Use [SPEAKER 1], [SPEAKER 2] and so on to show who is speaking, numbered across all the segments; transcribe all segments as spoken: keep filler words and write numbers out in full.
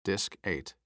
[SPEAKER 1] Disc eight.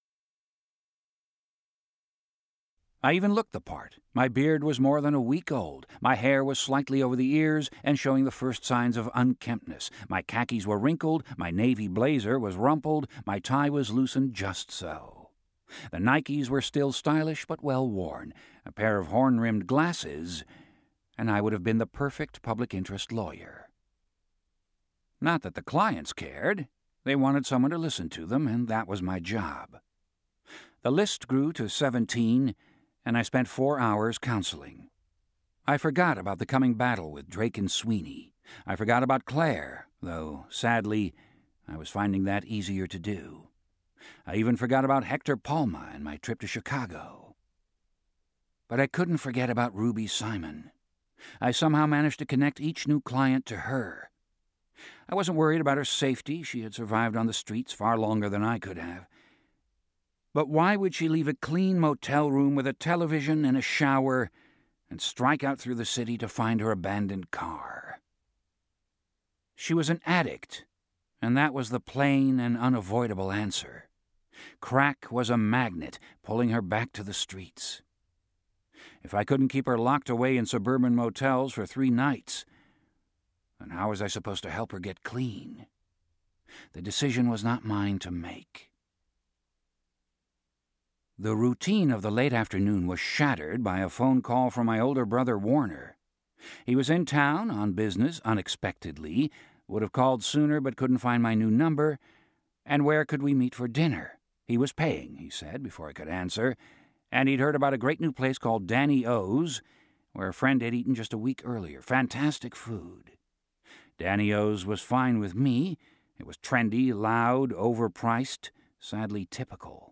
[SPEAKER 2] I even looked the part. My beard was more than a week old. My hair was slightly over the ears and showing the first signs of unkemptness. My khakis were wrinkled, my navy blazer was rumpled, my tie was loosened just so. The Nikes were still stylish but well worn, a pair of horn-rimmed glasses, and I would have been the perfect public interest lawyer. Not that the clients cared. They wanted someone to listen to them, and that was my job. The list grew to seventeen, and I spent four hours counseling. I forgot about the coming battle with Drake and Sweeney. I forgot about Claire, though, sadly, I was finding that easier to do. I even forgot about Hector Palma and my trip to Chicago. But I couldn't forget about Ruby Simon. I somehow managed to connect each new client to her. I wasn't worried about her safety. She had survived on the streets far longer than I could have. But why would she leave a clean motel room with a television and a shower and strike out through the city to find her abandoned car? She was an addict, and that was the plain and unavoidable answer. Crack was a magnet pulling her back to the streets. If I couldn't keep her locked away in suburban motels for three nights, then how was I supposed to help her get clean? The decision was not mine to make. The routine of the late afternoon was shattered by a phone call from my older brother Warner. He was in town on business unexpectedly, would have called sooner but couldn't find my new number, and where could we meet for dinner? He was paying, he said, before I could answer, and he'd heard about a great new place called Danny O's, where a friend had eaten just a week earlier. Fantastic food. Danny O's was fine with me. It was trendy, loud, overpriced, sadly typical.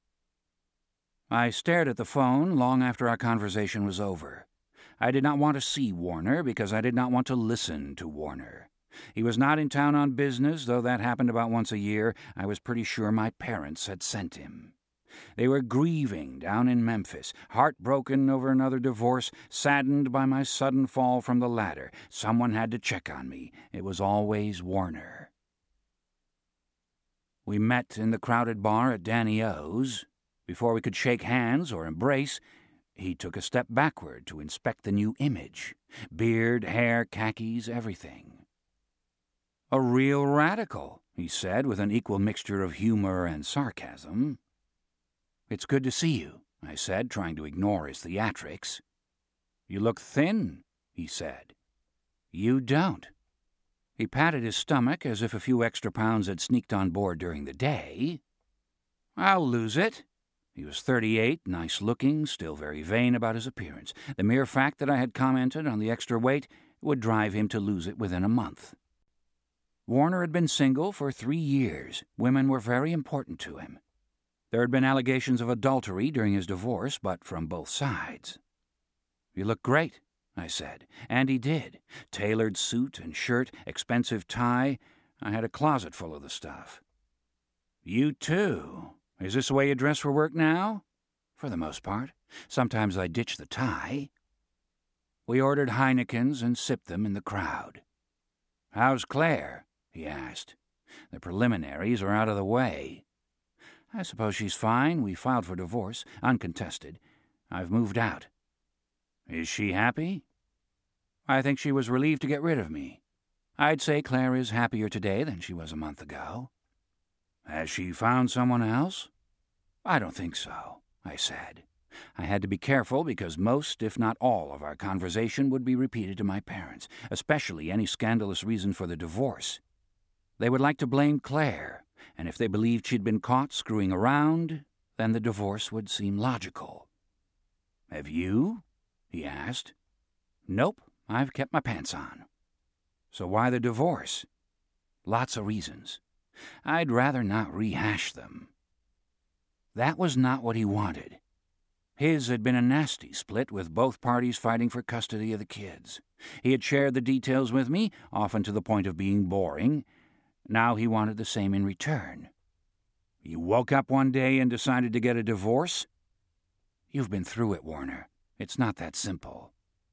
[SPEAKER 2] I stared at the phone long after our conversation was over. I did not want to see Warner because I did not want to listen to Warner. He was not in town on business, though that happened about once a year. I was pretty sure my parents had sent him. They were grieving down in Memphis, heartbroken over another divorce, saddened by my sudden fall from the ladder. Someone had to check on me. It was always Warner. We met in the crowded bar at Danny O's. Before we could shake hands or embrace, he took a step backward to inspect the new image. Beard, hair, khakis, everything. "A real radical," he said with an equal mixture of humor and sarcasm. "It's good to see you," I said, trying to ignore his theatrics. "You look thin," he said. "You don't." He patted his stomach as if a few extra pounds had sneaked on board during the day. "I'll lose it." He was thirty-eight, nice-looking, still very vain about his appearance. The mere fact that I had commented on the extra weight would drive him to lose it within a month. Warner had been single for three years. Women were very important to him. There had been allegations of adultery during his divorce, but from both sides. "You look great," I said, and he did. Tailored suit and shirt, expensive tie. I had a closet full of the stuff. "You too. Is this the way you dress for work now?" "For the most part. Sometimes I ditch the tie." We ordered Heinekens and sipped them in the crowd. "How's Claire?" he asked. "The preliminaries are out of the way." "I suppose she's fine. We filed for divorce, uncontested. I've moved out." "Is she happy?" "I think she was relieved to get rid of me. I'd say Claire is happier today than she was a month ago." "Has she found someone else?" "I don't think so," I said. I had to be careful because most, if not all, of our conversation would be repeated to my parents, especially any scandalous reason for the divorce. They would like to blame Claire, and if they believed she'd been caught screwing around, then the divorce would seem logical. "Have you?" he asked. "Nope, I've kept my pants on." "So why the divorce?" "Lots of reasons. I'd rather not rehash them." That was not what he wanted. His had been a nasty split, with both parties fighting for custody of the kids. He had shared the details with me, often to the point of being boring. Now he wanted the same in return. "You woke up one day and decided to get a divorce?" "You've been through it, Warner. It's not that simple."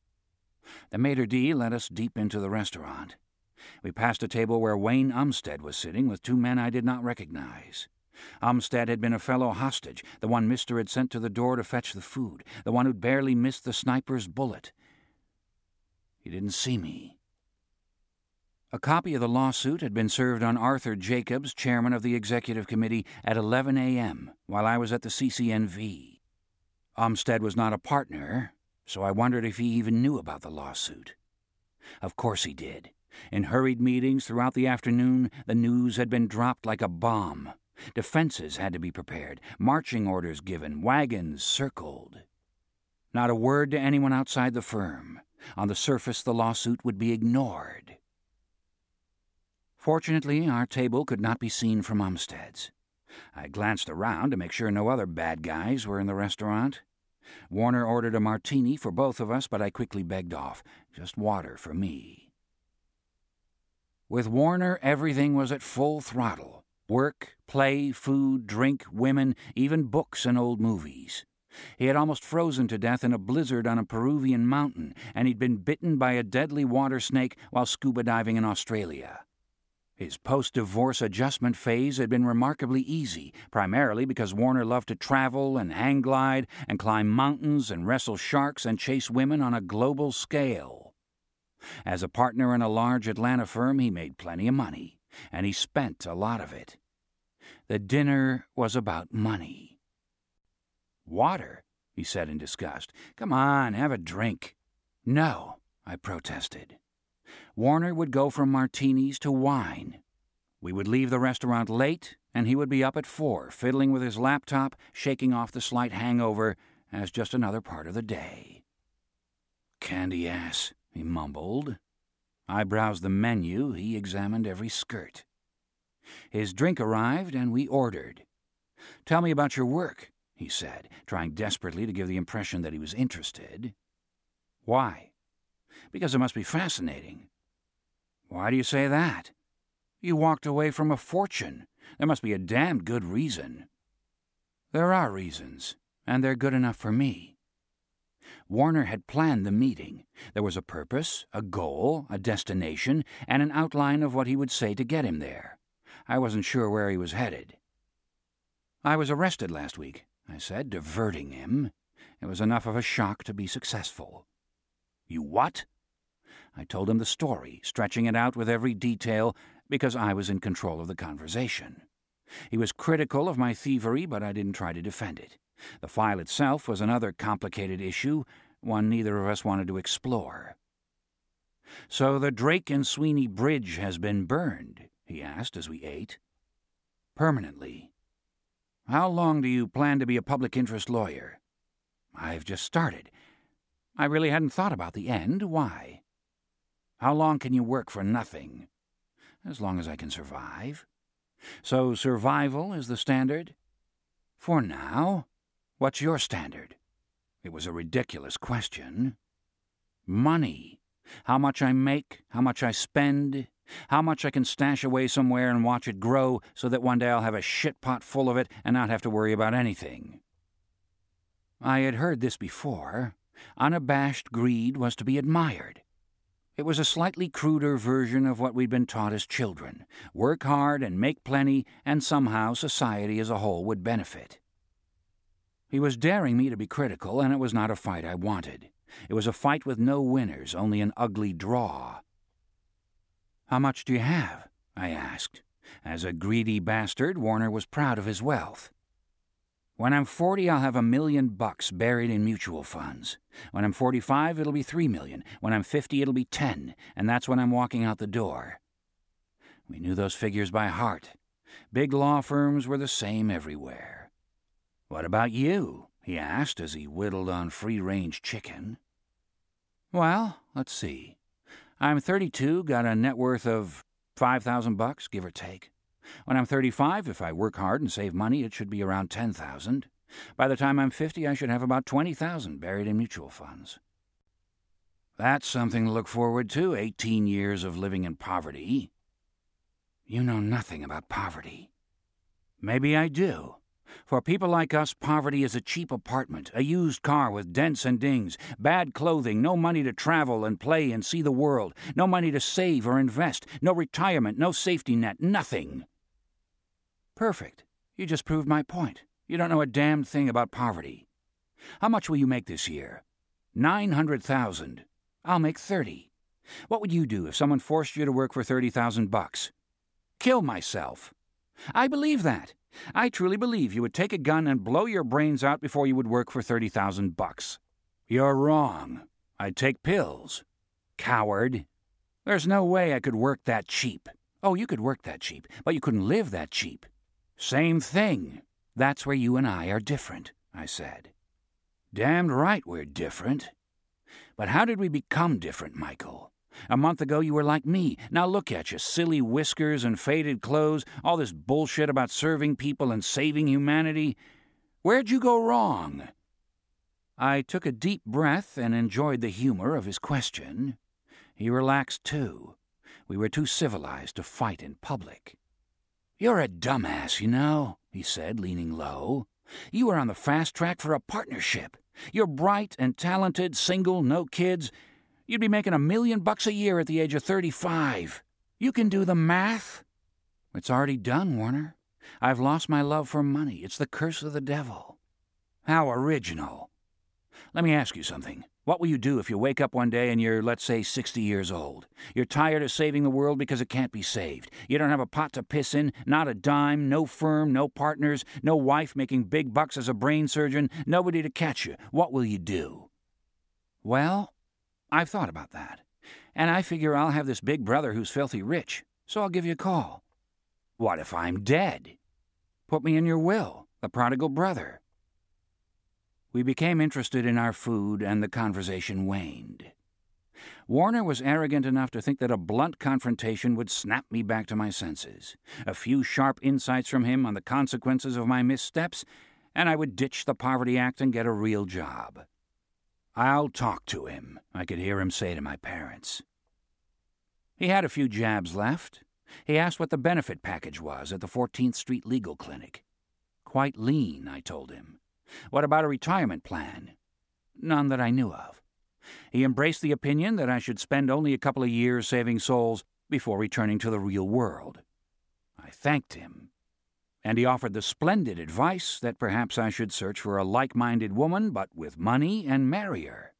[SPEAKER 2] The maitre d' led us deep into the restaurant. We passed a table where Wayne Umstead was sitting with two men I did not recognize. Umstead had been a fellow hostage, the one Mister had sent to the door to fetch the food, the one who'd barely missed the sniper's bullet. He didn't see me. A copy of the lawsuit had been served on Arthur Jacobs, chairman of the executive committee, at eleven a.m. while I was at the C C N V. Umstead was not a partner, so I wondered if he even knew about the lawsuit. Of course he did. In hurried meetings throughout the afternoon, the news had been dropped like a bomb. Defenses had to be prepared, marching orders given, wagons circled. Not a word to anyone outside the firm. On the surface, the lawsuit would be ignored. Fortunately, our table could not be seen from Umstead's. I glanced around to make sure no other bad guys were in the restaurant. Warner ordered a martini for both of us, but I quickly begged off. Just water for me. With Warner, everything was at full throttle. Work, play, food, drink, women, even books and old movies. He had almost frozen to death in a blizzard on a Peruvian mountain, and he'd been bitten by a deadly water snake while scuba diving in Australia. His post-divorce adjustment phase had been remarkably easy, primarily because Warner loved to travel and hang glide and climb mountains and wrestle sharks and chase women on a global scale. As a partner in a large Atlanta firm, he made plenty of money, and he spent a lot of it. The dinner was about money. "Water?" he said in disgust. "Come on, have a drink." "No," I protested. Warner would go from martinis to wine. We would leave the restaurant late, and he would be up at four, fiddling with his laptop, shaking off the slight hangover as just another part of the day. "Candy ass," he mumbled. I browsed the menu. He examined every skirt. His drink arrived, and we ordered. "Tell me about your work," he said, trying desperately to give the impression that he was interested. "Why?" "Because it must be fascinating." "Why do you say that?" "You walked away from a fortune. There must be a damned good reason." "There are reasons, and they're good enough for me." Warner had planned the meeting. There was a purpose, a goal, a destination, and an outline of what he would say to get him there. I wasn't sure where he was headed. "I was arrested last week," I said, diverting him. It was enough of a shock to be successful. "You what?" I told him the story, stretching it out with every detail, because I was in control of the conversation. He was critical of my thievery, but I didn't try to defend it. The file itself was another complicated issue, one neither of us wanted to explore. "So the Drake and Sweeney Bridge has been burned?" he asked as we ate. "Permanently." "How long do you plan to be a public interest lawyer?" "I've just started. I really hadn't thought about the end. Why?" "How long can you work for nothing?" "As long as I can survive." "So survival is the standard?" "For now. What's your standard?" It was a ridiculous question. "Money. How much I make, how much I spend, how much I can stash away somewhere and watch it grow so that one day I'll have a shit pot full of it and not have to worry about anything." I had heard this before. Unabashed greed was to be admired. It was a slightly cruder version of what we'd been taught as children. Work hard and make plenty, and somehow society as a whole would benefit. He was daring me to be critical, and it was not a fight I wanted. It was a fight with no winners, only an ugly draw. "How much do you have?" I asked. As a greedy bastard, Warner was proud of his wealth. "When I'm forty, I'll have a million bucks buried in mutual funds. When I'm forty-five, it'll be three million. When I'm fifty, it'll be ten, and that's when I'm walking out the door." We knew those figures by heart. Big law firms were the same everywhere. "What about you?" he asked as he whittled on free-range chicken. "Well, let's see. I'm thirty-two, got a net worth of five thousand bucks, give or take. When I'm thirty-five, if I work hard and save money, it should be around ten thousand. By the time I'm fifty, I should have about twenty thousand buried in mutual funds." "That's something to look forward to, eighteen years of living in poverty." "You know nothing about poverty." "Maybe I do. For people like us, poverty is a cheap apartment, a used car with dents and dings, bad clothing, no money to travel and play and see the world, no money to save or invest, no retirement, no safety net, nothing." "Perfect. You just proved my point. You don't know a damned thing about poverty. How much will you make this year? Nine hundred thousand. I'll make thirty. What would you do if someone forced you to work for thirty thousand bucks? Kill myself. I believe that. I truly believe you would take a gun and blow your brains out before you would work for thirty thousand bucks. You're wrong. I'd take pills. Coward. There's no way I could work that cheap. Oh, you could work that cheap, but you couldn't live that cheap. Same thing. That's where you and I are different, I said. Damned right we're different. But how did we become different, Michael? A month ago you were like me. Now look at you, silly whiskers and faded clothes, all this bullshit about serving people and saving humanity. Where'd you go wrong? I took a deep breath and enjoyed the humor of his question. He relaxed, too. We were too civilized to fight in public. You're a dumbass, you know, he said, leaning low. You were on the fast track for a partnership. You're bright and talented, single, no kids. You'd be making a million bucks a year at the age of thirty-five. You can do the math. It's already done, Warner. I've lost my love for money. It's the curse of the devil. How original. Let me ask you something. What will you do if you wake up one day and you're, let's say, sixty years old? You're tired of saving the world because it can't be saved. You don't have a pot to piss in, not a dime, no firm, no partners, no wife making big bucks as a brain surgeon, nobody to catch you. What will you do? Well, I've thought about that. And I figure I'll have this big brother who's filthy rich, so I'll give you a call. What if I'm dead? Put me in your will, the prodigal brother. We became interested in our food, and the conversation waned. Warner was arrogant enough to think that a blunt confrontation would snap me back to my senses. A few sharp insights from him on the consequences of my missteps, and I would ditch the Poverty Act and get a real job. I'll talk to him, I could hear him say to my parents. He had a few jabs left. He asked what the benefit package was at the fourteenth Street Legal Clinic. Quite lean, I told him. What about a retirement plan? None that I knew of. He embraced the opinion that I should spend only a couple of years saving souls before returning to the real world. I thanked him, and he offered the splendid advice that perhaps I should search for a like-minded woman, but with money, and marry her.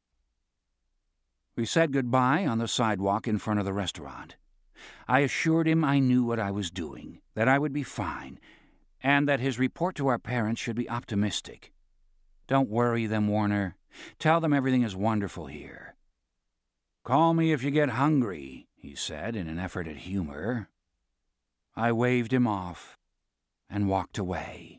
[SPEAKER 2] We said goodbye on the sidewalk in front of the restaurant. I assured him I knew what I was doing, that I would be fine, and that his report to our parents should be optimistic. Don't worry them, Warner. Tell them everything is wonderful here. Call me if you get hungry, he said in an effort at humor. I waved him off and walked away.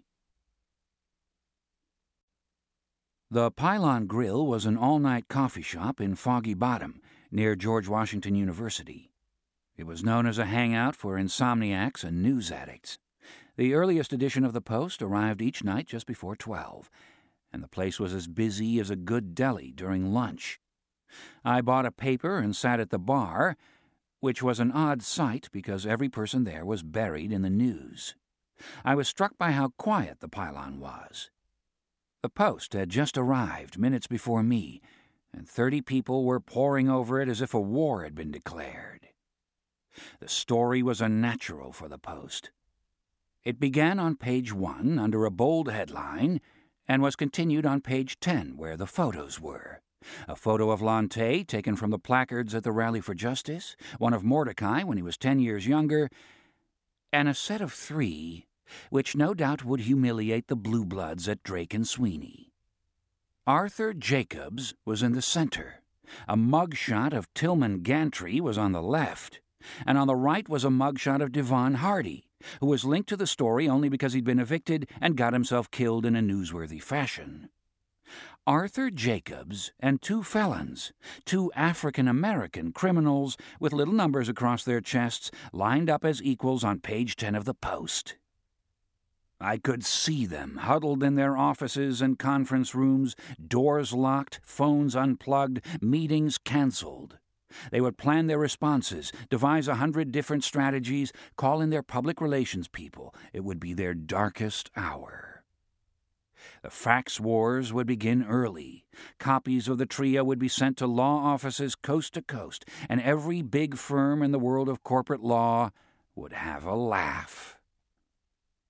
[SPEAKER 2] The Pylon Grill was an all-night coffee shop in Foggy Bottom, near George Washington University. It was known as a hangout for insomniacs and news addicts. The earliest edition of the Post arrived each night just before twelve, and the place was as busy as a good deli during lunch. I bought a paper and sat at the bar, which was an odd sight because every person there was buried in the news. I was struck by how quiet the Pylon was. The Post had just arrived minutes before me, and thirty people were poring over it as if a war had been declared. The story was unnatural for the Post. It began on page one under a bold headline and was continued on page ten where the photos were. A photo of Lonte taken from the placards at the Rally for Justice, one of Mordecai when he was ten years younger, and a set of three which no doubt would humiliate the blue bloods at Drake and Sweeney. Arthur Jacobs was in the center. A mugshot of Tillman Gantry was on the left, and on the right was a mugshot of Devon Hardy, who was linked to the story only because he'd been evicted and got himself killed in a newsworthy fashion. Arthur Jacobs and two felons, two African-American criminals with little numbers across their chests, lined up as equals on page ten of the Post. I could see them, huddled in their offices and conference rooms, doors locked, phones unplugged, meetings canceled. They would plan their responses, devise a hundred different strategies, call in their public relations people. It would be their darkest hour. The fax wars would begin early. Copies of the trio would be sent to law offices coast to coast, and every big firm in the world of corporate law would have a laugh.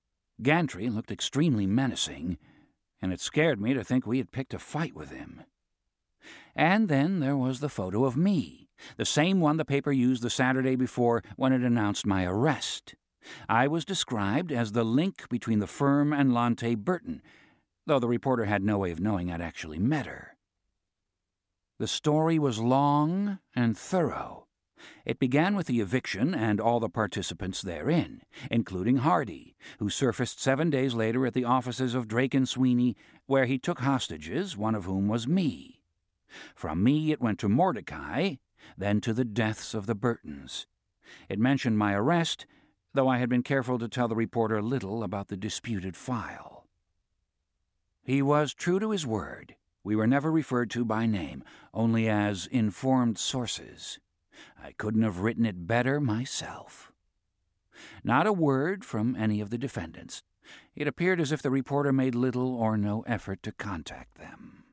[SPEAKER 2] Gantry looked extremely menacing, and it scared me to think we had picked a fight with him. And then there was the photo of me, the same one the paper used the Saturday before when it announced my arrest. I was described as the link between the firm and Lonte Burton, though the reporter had no way of knowing I'd actually met her. The story was long and thorough. It began with the eviction and all the participants therein, including Hardy, who surfaced seven days later at the offices of Drake and Sweeney, where he took hostages, one of whom was me. From me it went to Mordecai, then to the deaths of the Burtons. It mentioned my arrest, though I had been careful to tell the reporter little about the disputed file. He was true to his word. We were never referred to by name, only as informed sources. I couldn't have written it better myself. Not a word from any of the defendants. It appeared as if the reporter made little or no effort to contact them.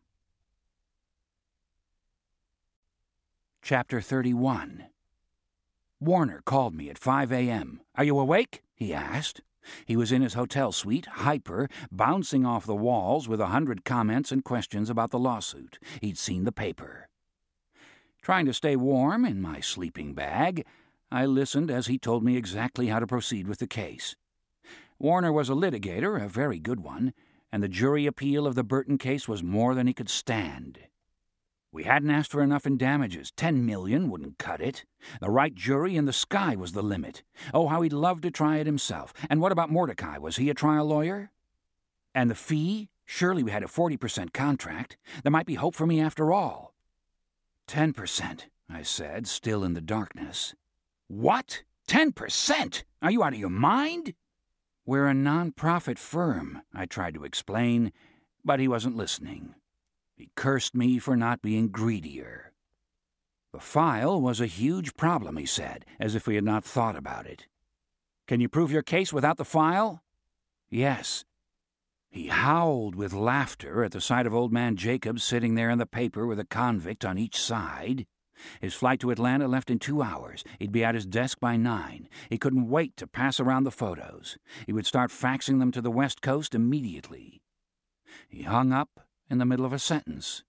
[SPEAKER 2] Chapter thirty-one. Warner called me at five a.m. "Are you awake?" he asked. He was in his hotel suite, hyper, bouncing off the walls with a hundred comments and questions about the lawsuit. He'd seen the paper. Trying to stay warm in my sleeping bag, I listened as he told me exactly how to proceed with the case. Warner was a litigator, a very good one, and the jury appeal of the Burton case was more than he could stand. We hadn't asked for enough in damages. Ten million wouldn't cut it. The right jury in the sky was the limit. Oh, how he'd love to try it himself. And what about Mordecai? Was he a trial lawyer? And the fee? Surely we had a forty percent contract. There might be hope for me after all. Ten percent, I said, still in the darkness. What? Ten percent? Are you out of your mind? We're a non-profit firm, I tried to explain, but he wasn't listening. He cursed me for not being greedier. The file was a huge problem, he said, as if we had not thought about it. Can you prove your case without the file? Yes. He howled with laughter at the sight of old man Jacobs sitting there in the paper with a convict on each side. His flight to Atlanta left in two hours. He'd be at his desk by nine. He couldn't wait to pass around the photos. He would start faxing them to the West Coast immediately. He hung up in the middle of a sentence.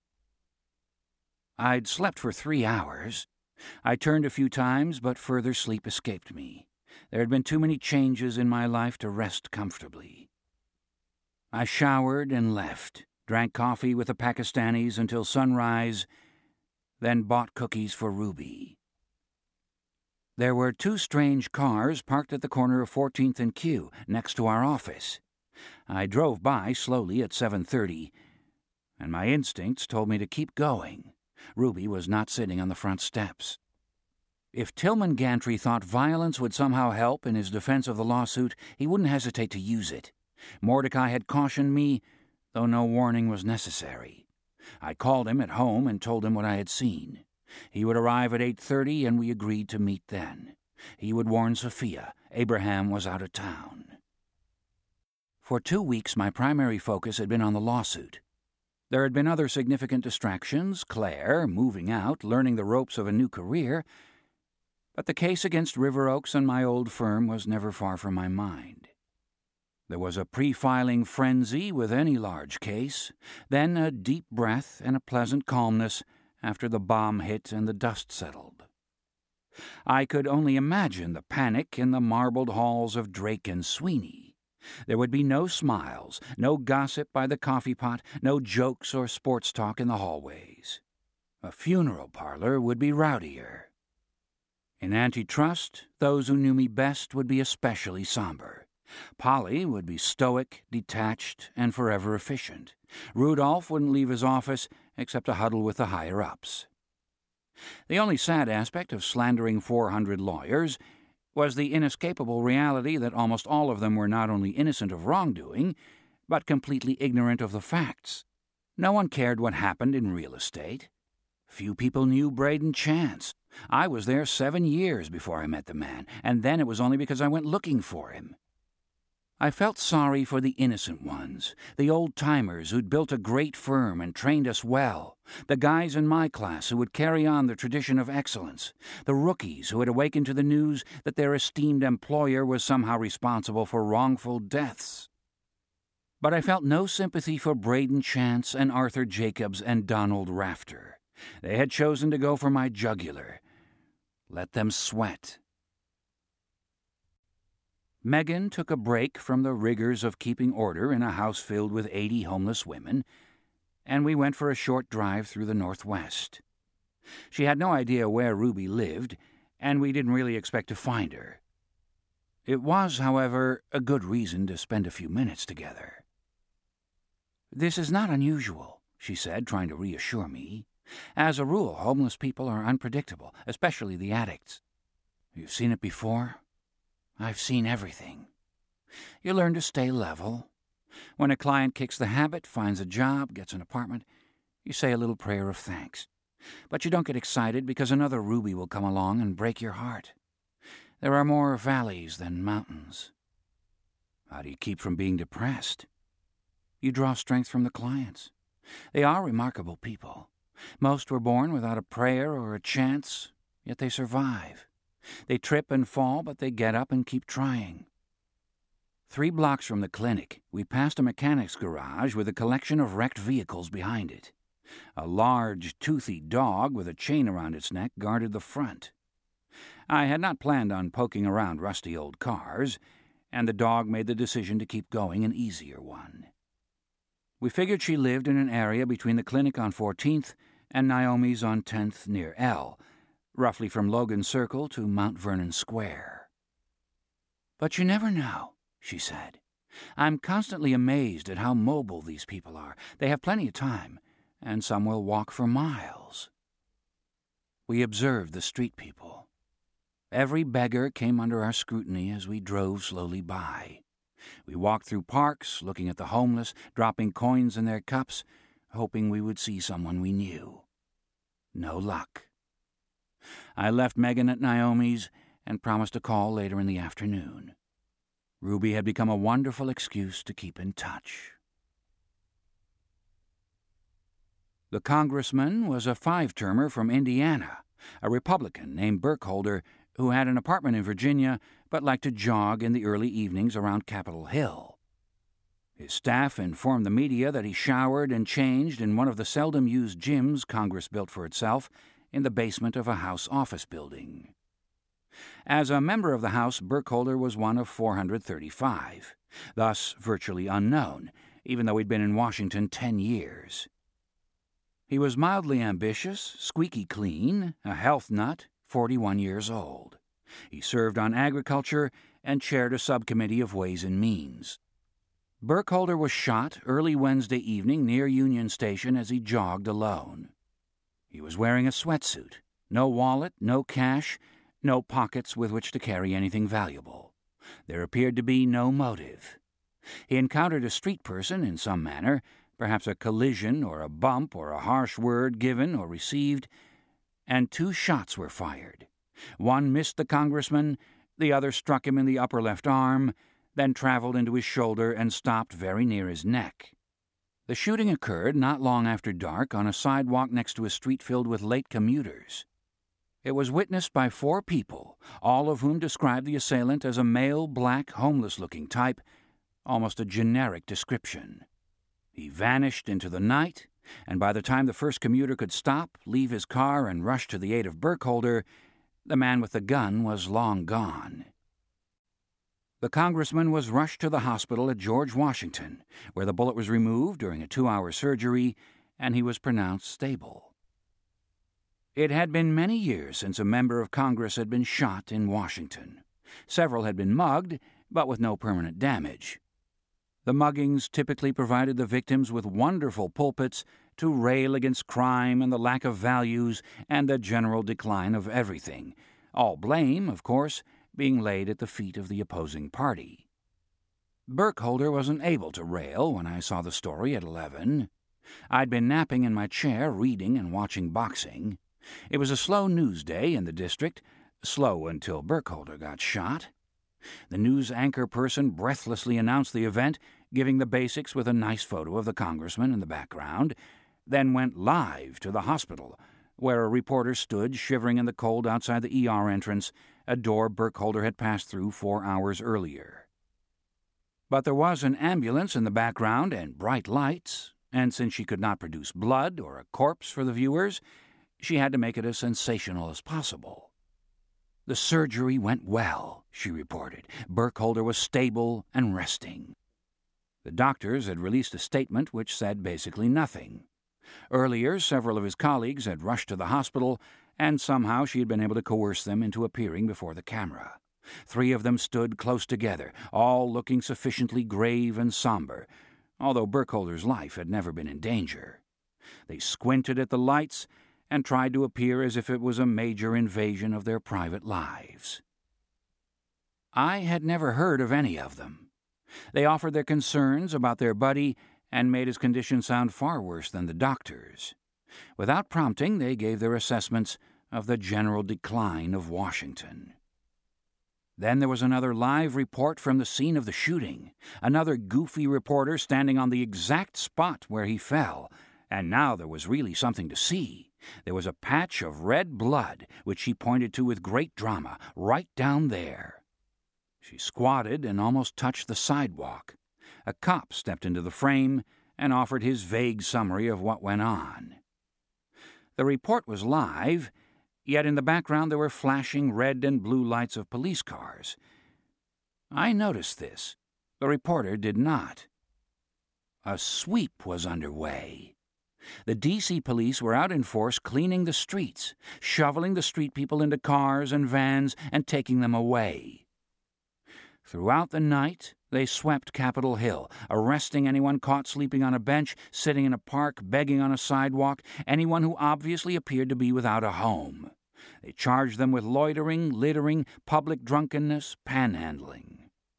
[SPEAKER 2] I'd slept for three hours. I turned a few times, but further sleep escaped me. There had been too many changes in my life to rest comfortably. I showered and left, drank coffee with the Pakistanis until sunrise, then bought cookies for Ruby. There were two strange cars parked at the corner of fourteenth and Q, next to our office. I drove by slowly at seven thirty, and my instincts told me to keep going. Ruby was not sitting on the front steps. If Tillman Gantry thought violence would somehow help in his defense of the lawsuit, he wouldn't hesitate to use it. Mordecai had cautioned me, though no warning was necessary. I called him at home and told him what I had seen. He would arrive at eight thirty, and we agreed to meet then. He would warn Sophia. Abraham was out of town. For two weeks, my primary focus had been on the lawsuit. There had been other significant distractions, Claire, moving out, learning the ropes of a new career, but the case against River Oaks and my old firm was never far from my mind. There was a pre-filing frenzy with any large case, then a deep breath and a pleasant calmness after the bomb hit and the dust settled. I could only imagine the panic in the marbled halls of Drake and Sweeney. There would be no smiles, no gossip by the coffee pot, no jokes or sports talk in the hallways. A funeral parlor would be rowdier. In antitrust, those who knew me best would be especially somber. Polly would be stoic, detached, and forever efficient. Rudolph wouldn't leave his office except to huddle with the higher-ups. The only sad aspect of slandering four hundred lawyers was the inescapable reality that almost all of them were not only innocent of wrongdoing, but completely ignorant of the facts. No one cared what happened in real estate. Few people knew Braden Chance. I was there seven years before I met the man, and then it was only because I went looking for him. I felt sorry for the innocent ones, the old-timers who'd built a great firm and trained us well, the guys in my class who would carry on the tradition of excellence, the rookies who had awakened to the news that their esteemed employer was somehow responsible for wrongful deaths. But I felt no sympathy for Braden Chance and Arthur Jacobs and Donald Rafter. They had chosen to go for my jugular. Let them sweat. Megan took a break from the rigors of keeping order in a house filled with eighty homeless women, and we went for a short drive through the Northwest. She had no idea where Ruby lived, and we didn't really expect to find her. It was, however, a good reason to spend a few minutes together. "This is not unusual," she said, trying to reassure me. "As a rule, homeless people are unpredictable, especially the addicts. You've seen it before? I've seen everything. You learn to stay level. When a client kicks the habit, finds a job, gets an apartment, you say a little prayer of thanks. But you don't get excited because another Ruby will come along and break your heart. There are more valleys than mountains. How do you keep from being depressed? You draw strength from the clients. They are remarkable people. Most were born without a prayer or a chance, yet they survive. They trip and fall, but they get up and keep trying." Three blocks from the clinic, we passed a mechanic's garage with a collection of wrecked vehicles behind it. A large, toothy dog with a chain around its neck guarded the front. I had not planned on poking around rusty old cars, and the dog made the decision to keep going an easier one. We figured she lived in an area between the clinic on fourteenth and Naomi's on tenth near L, roughly from Logan Circle to Mount Vernon Square. "But you never know," she said. "I'm constantly amazed at how mobile these people are. They have plenty of time, and some will walk for miles." We observed the street people. Every beggar came under our scrutiny as we drove slowly by. We walked through parks, looking at the homeless, dropping coins in their cups, hoping we would see someone we knew. No luck. I left Megan at Naomi's and promised to call later in the afternoon. Ruby had become a wonderful excuse to keep in touch. The congressman was a five-termer from Indiana, a Republican named Burkholder, who had an apartment in Virginia but liked to jog in the early evenings around Capitol Hill. His staff informed the media that he showered and changed in one of the seldom-used gyms Congress built for itself in the basement of a House office building. As a member of the House, Burkholder was one of four hundred thirty-five, thus virtually unknown, even though he'd been in Washington ten years. He was mildly ambitious, squeaky clean, a health nut, forty-one years old. He served on agriculture and chaired a subcommittee of Ways and Means. Burkholder was shot early Wednesday evening near Union Station as he jogged alone. He was wearing a sweatsuit, no wallet, no cash, no pockets with which to carry anything valuable. There appeared to be no motive. He encountered a street person in some manner, perhaps a collision or a bump or a harsh word given or received, and two shots were fired. One missed the congressman, the other struck him in the upper left arm, then traveled into his shoulder and stopped very near his neck. The shooting occurred not long after dark on a sidewalk next to a street filled with late commuters. It was witnessed by four people, all of whom described the assailant as a male, black, homeless-looking type, almost a generic description. He vanished into the night, and by the time the first commuter could stop, leave his car, and rush to the aid of Burkholder, the man with the gun was long gone. The congressman was rushed to the hospital at George Washington, where the bullet was removed during a two-hour surgery, and he was pronounced stable. It had been many years since a member of Congress had been shot in Washington. Several had been mugged, but with no permanent damage. The muggings typically provided the victims with wonderful pulpits to rail against crime and the lack of values and the general decline of everything, all blame, of course, being laid at the feet of the opposing party. Burkholder wasn't able to rail when I saw the story at eleven. I'd been napping in my chair, reading and watching boxing. It was a slow news day in the district, slow until Burkholder got shot. The news anchor person breathlessly announced the event, giving the basics with a nice photo of the congressman in the background, then went live to the hospital, where a reporter stood shivering in the cold outside the E R entrance, a door Burkholder had passed through four hours earlier. But there was an ambulance in the background and bright lights, and since she could not produce blood or a corpse for the viewers, she had to make it as sensational as possible. The surgery went well, she reported. Burkholder was stable and resting. The doctors had released a statement which said basically nothing. Earlier, several of his colleagues had rushed to the hospital, and somehow she had been able to coerce them into appearing before the camera. Three of them stood close together, all looking sufficiently grave and somber, although Burkholder's life had never been in danger. They squinted at the lights and tried to appear as if it was a major invasion of their private lives. I had never heard of any of them. They offered their concerns about their buddy and made his condition sound far worse than the doctors. Without prompting, they gave their assessments of the general decline of Washington. Then there was another live report from the scene of the shooting, another goofy reporter standing on the exact spot where he fell, and now there was really something to see. There was a patch of red blood, which she pointed to with great drama, right down there. She squatted and almost touched the sidewalk. A cop stepped into the frame and offered his vague summary of what went on. The report was live, yet in the background there were flashing red and blue lights of police cars. I noticed this. The reporter did not. A sweep was underway. The D C police were out in force cleaning the streets, shoveling the street people into cars and vans and taking them away. Throughout the night, they swept Capitol Hill, arresting anyone caught sleeping on a bench, sitting in a park, begging on a sidewalk, anyone who obviously appeared to be without a home. They charged them with loitering, littering, public drunkenness, panhandling.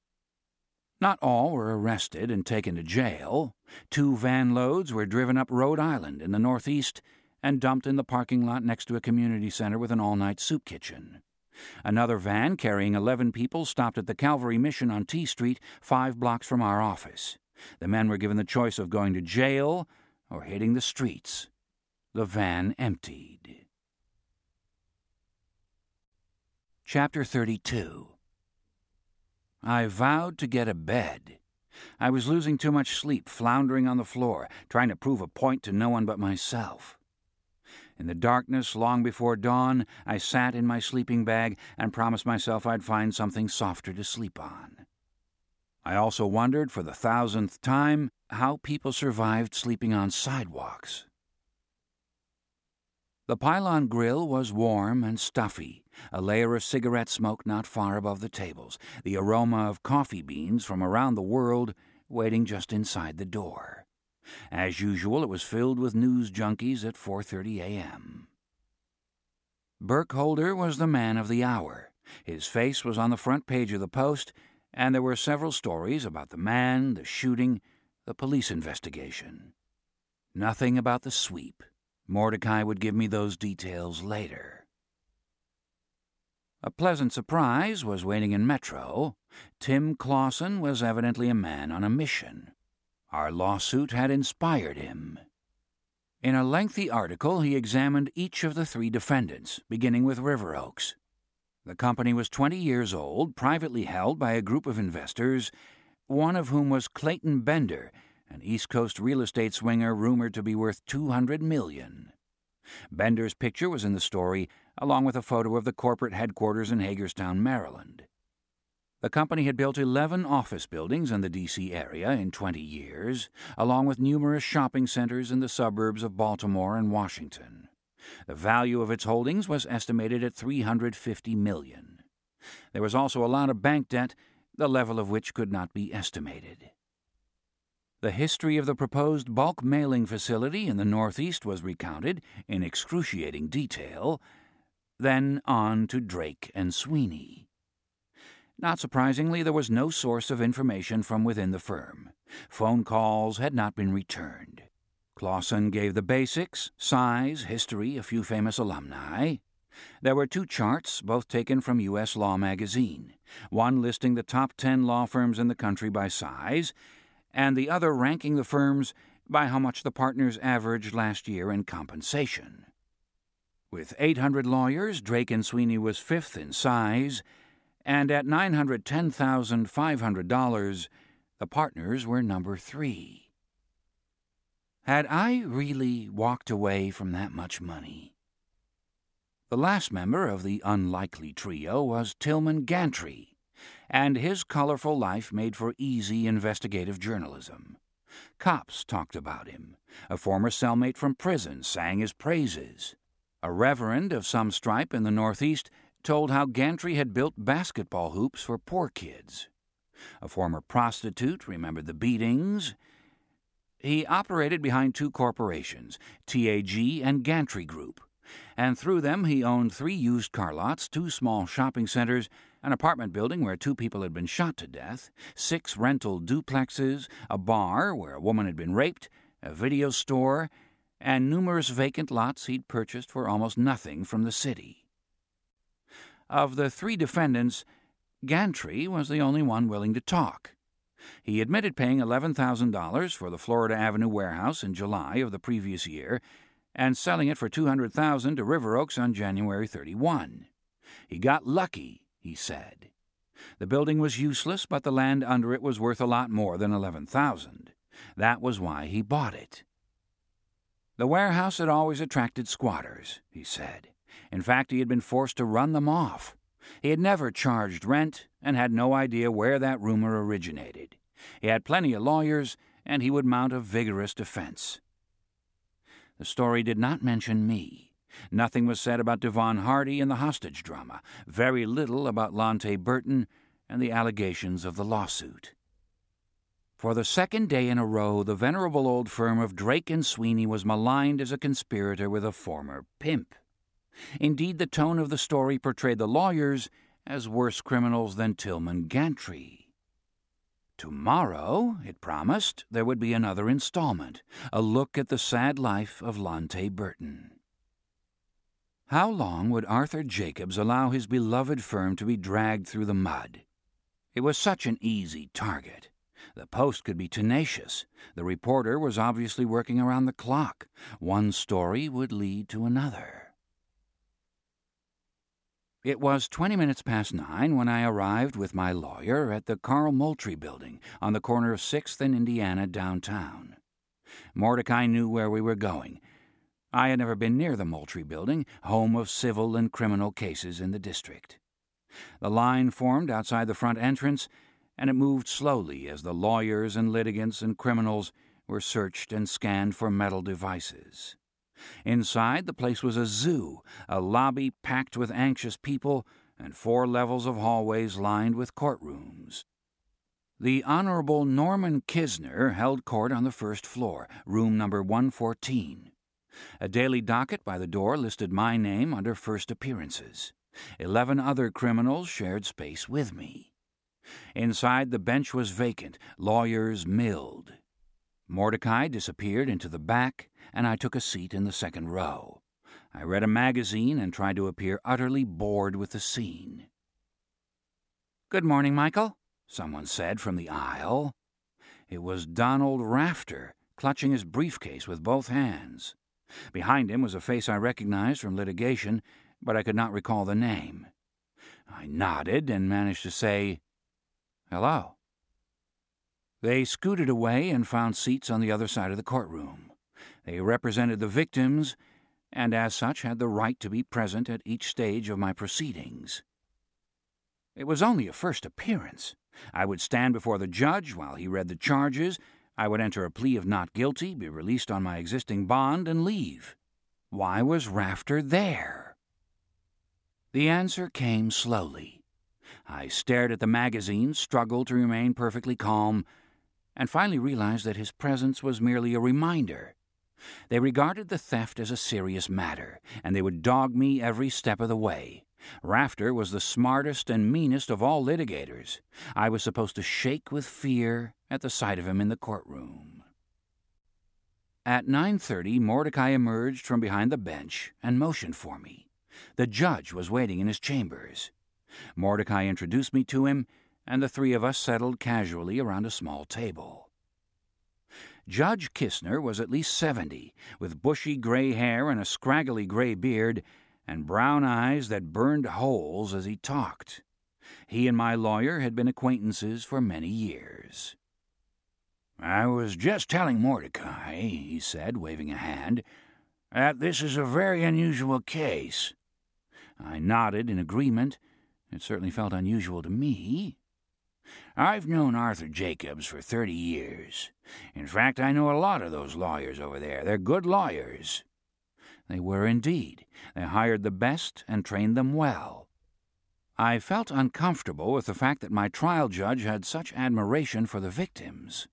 [SPEAKER 2] Not all were arrested and taken to jail. Two van loads were driven up Rhode Island in the Northeast and dumped in the parking lot next to a community center with an all-night soup kitchen. Another van carrying eleven people stopped at the Calvary Mission on T Street, five blocks from our office. The men were given the choice of going to jail or hitting the streets. The van emptied. Chapter thirty-two. I vowed to get a bed. I was losing too much sleep, floundering on the floor, trying to prove a point to no one but myself. In the darkness, long before dawn, I sat in my sleeping bag and promised myself I'd find something softer to sleep on. I also wondered, for the thousandth time, how people survived sleeping on sidewalks. The pylon grill was warm and stuffy, a layer of cigarette smoke not far above the tables, the aroma of coffee beans from around the world waiting just inside the door. As usual, it was filled with news junkies at four thirty a.m. Burkholder was the man of the hour. His face was on the front page of the Post, and there were several stories about the man, the shooting, the police investigation. Nothing about the sweep. Mordecai would give me those details later. A pleasant surprise was waiting in Metro. Tim Clausen was evidently a man on a mission. Our lawsuit had inspired him. In a lengthy article, he examined each of the three defendants, beginning with River Oaks. The company was twenty years old, privately held by a group of investors, one of whom was Clayton Bender, an East Coast real estate swinger rumored to be worth two hundred million dollars. Bender's picture was in the story, along with a photo of the corporate headquarters in Hagerstown, Maryland. The company had built eleven office buildings in the D C area in twenty years, along with numerous shopping centers in the suburbs of Baltimore and Washington. The value of its holdings was estimated at three hundred fifty million dollars. There was also a lot of bank debt, the level of which could not be estimated. The history of the proposed bulk mailing facility in the Northeast was recounted in excruciating detail, then on to Drake and Sweeney. Not surprisingly, there was no source of information from within the firm. Phone calls had not been returned. Clausen gave the basics: size, history, a few famous alumni. There were two charts, both taken from U S Law magazine, one listing the top ten law firms in the country by size, and the other ranking the firms by how much the partners averaged last year in compensation. With eight hundred lawyers, Drake and Sweeney was fifth in size, and at nine hundred ten thousand five hundred dollars, The partners were number three. Had I really walked away from that much money? The last member of the unlikely trio was Tilman Gantry, and his colorful life made for easy investigative journalism. Cops talked about him. A former cellmate from prison sang his praises. A reverend of some stripe in the Northeast told how Gantry had built basketball hoops for poor kids. A former prostitute remembered the beatings. He operated behind two corporations, T A G and Gantry Group, and through them he owned three used car lots, two small shopping centers, an apartment building where two people had been shot to death, six rental duplexes, a bar where a woman had been raped, a video store, and numerous vacant lots he'd purchased for almost nothing from the city. Of the three defendants, Gantry was the only one willing to talk. He admitted paying eleven thousand dollars for the Florida Avenue warehouse in July of the previous year and selling it for two hundred thousand dollars to River Oaks on January thirty-first. He got lucky, he said. The building was useless, but the land under it was worth a lot more than eleven thousand dollars. That was why he bought it. The warehouse had always attracted squatters, he said. In fact, he had been forced to run them off. He had never charged rent and had no idea where that rumor originated. He had plenty of lawyers, and he would mount a vigorous defense. The story did not mention me. Nothing was said about Devon Hardy and the hostage drama, very little about Lonte Burton and the allegations of the lawsuit. For the second day in a row, the venerable old firm of Drake and Sweeney was maligned as a conspirator with a former pimp. Indeed, the tone of the story portrayed the lawyers as worse criminals than Tilman Gantry. Tomorrow, it promised, there would be another installment, a look at the sad life of Lonte Burton. How long would Arthur Jacobs allow his beloved firm to be dragged through the mud? It was such an easy target. The Post could be tenacious. The reporter was obviously working around the clock. One story would lead to another. It was twenty minutes past nine when I arrived with my lawyer at the Carl Moultrie building on the corner of sixth and Indiana downtown. Mordecai knew where we were going. I had never been near the Moultrie building, home of civil and criminal cases in the district. The line formed outside the front entrance, and it moved slowly as the lawyers and litigants and criminals were searched and scanned for metal devices. Inside, the place was a zoo, a lobby packed with anxious people, and four levels of hallways lined with courtrooms. The Honorable Norman Kisner held court on the first floor, room number one fourteen. A daily docket by the door listed my name under first appearances. Eleven other criminals shared space with me. Inside, the bench was vacant, lawyers milled. Mordecai disappeared into the back, and I took a seat in the second row. I read a magazine and tried to appear utterly bored with the scene. "Good morning, Michael," someone said from the aisle. It was Donald Rafter, clutching his briefcase with both hands. Behind him was a face I recognized from litigation, but I could not recall the name. I nodded and managed to say, "Hello." They scooted away and found seats on the other side of the courtroom. They represented the victims, and as such had the right to be present at each stage of my proceedings. It was only a first appearance. I would stand before the judge while he read the charges. I would enter a plea of not guilty, be released on my existing bond, and leave. Why was Rafter there? The answer came slowly. I stared at the magazine, struggled to remain perfectly calm, and finally realized that his presence was merely a reminder. They regarded the theft as a serious matter, and they would dog me every step of the way. Rafter was the smartest and meanest of all litigators. I was supposed to shake with fear at the sight of him in the courtroom. At nine thirty, Mordecai emerged from behind the bench and motioned for me. The judge was waiting in his chambers. Mordecai introduced me to him, and the three of us settled casually around a small table. Judge Kisner was at least seventy, with bushy gray hair and a scraggly gray beard, and brown eyes that burned holes as he talked. He and my lawyer had been acquaintances for many years. "I was just telling Mordecai," he said, waving a hand, "that this is a very unusual case." I nodded in agreement. It certainly felt unusual to me. "I've known Arthur Jacobs for thirty years. In fact, I know a lot of those lawyers over there. They're good lawyers." They were indeed. They hired the best and trained them well. I felt uncomfortable with the fact that my trial judge had such admiration for the victims.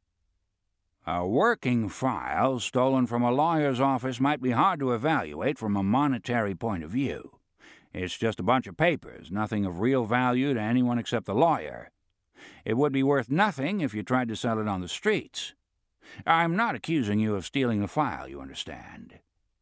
[SPEAKER 2] "A working file stolen from a lawyer's office might be hard to evaluate from a monetary point of view. It's just a bunch of papers, nothing of real value to anyone except the lawyer. It would be worth nothing if you tried to sell it on the streets. I'm not accusing you of stealing the file, you understand."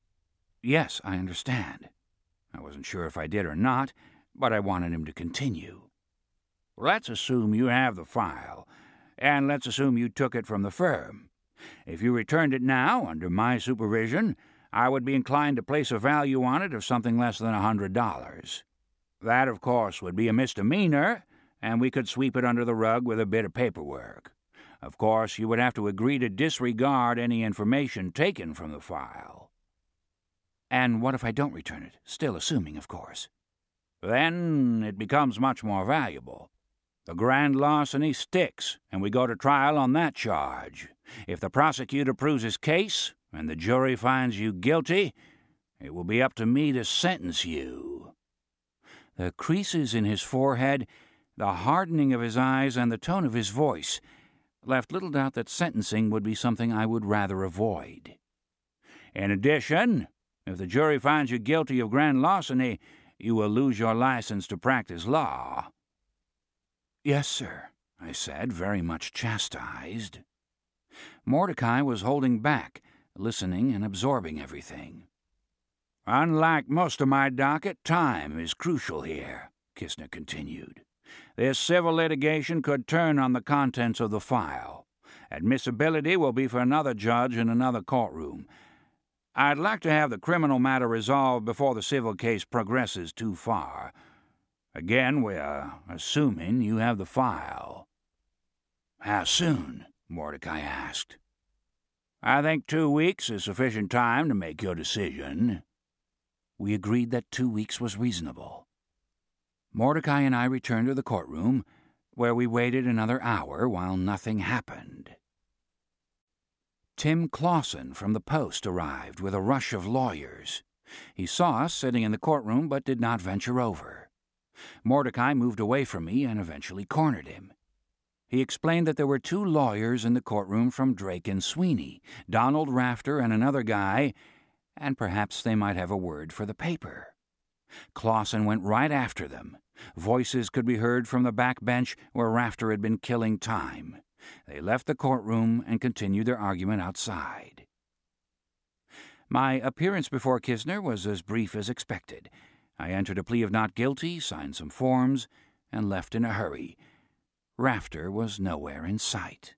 [SPEAKER 2] "Yes, I understand." I wasn't sure if I did or not, but I wanted him to continue. "Let's assume you have the file, and let's assume you took it from the firm. If you returned it now, under my supervision, I would be inclined to place a value on it of something less than a hundred dollars. That, of course, would be a misdemeanor, and we could sweep it under the rug with a bit of paperwork. Of course, you would have to agree to disregard any information taken from the file." "And what if I don't return it? Still assuming, of course." "Then it becomes much more valuable. The grand larceny sticks, and we go to trial on that charge. If the prosecutor proves his case, and the jury finds you guilty, it will be up to me to sentence you." The creases in his forehead, the hardening of his eyes, and the tone of his voice left little doubt that sentencing would be something I would rather avoid. "In addition, if the jury finds you guilty of grand larceny, you will lose your license to practice law." "Yes, sir," I said, very much chastised. Mordecai was holding back, listening and absorbing everything. "Unlike most of my docket, time is crucial here," Kistner continued. "This civil litigation could turn on the contents of the file. Admissibility will be for another judge in another courtroom. I'd like to have the criminal matter resolved before the civil case progresses too far. Again, we're assuming you have the file." "How soon?" Mordecai asked. "I think two weeks is sufficient time to make your decision." We agreed that two weeks was reasonable. Mordecai and I returned to the courtroom, where we waited another hour while nothing happened. Tim Clausen from the Post arrived with a rush of lawyers. He saw us sitting in the courtroom but did not venture over. Mordecai moved away from me and eventually cornered him. He explained that there were two lawyers in the courtroom from Drake and Sweeney, Donald Rafter and another guy, and perhaps they might have a word for the paper. Clausen went right after them. Voices could be heard from the back bench where Rafter had been killing time. They left the courtroom and continued their argument outside. My appearance before Kistner was as brief as expected. I entered a plea of not guilty, signed some forms, and left in a hurry. Rafter was nowhere in sight.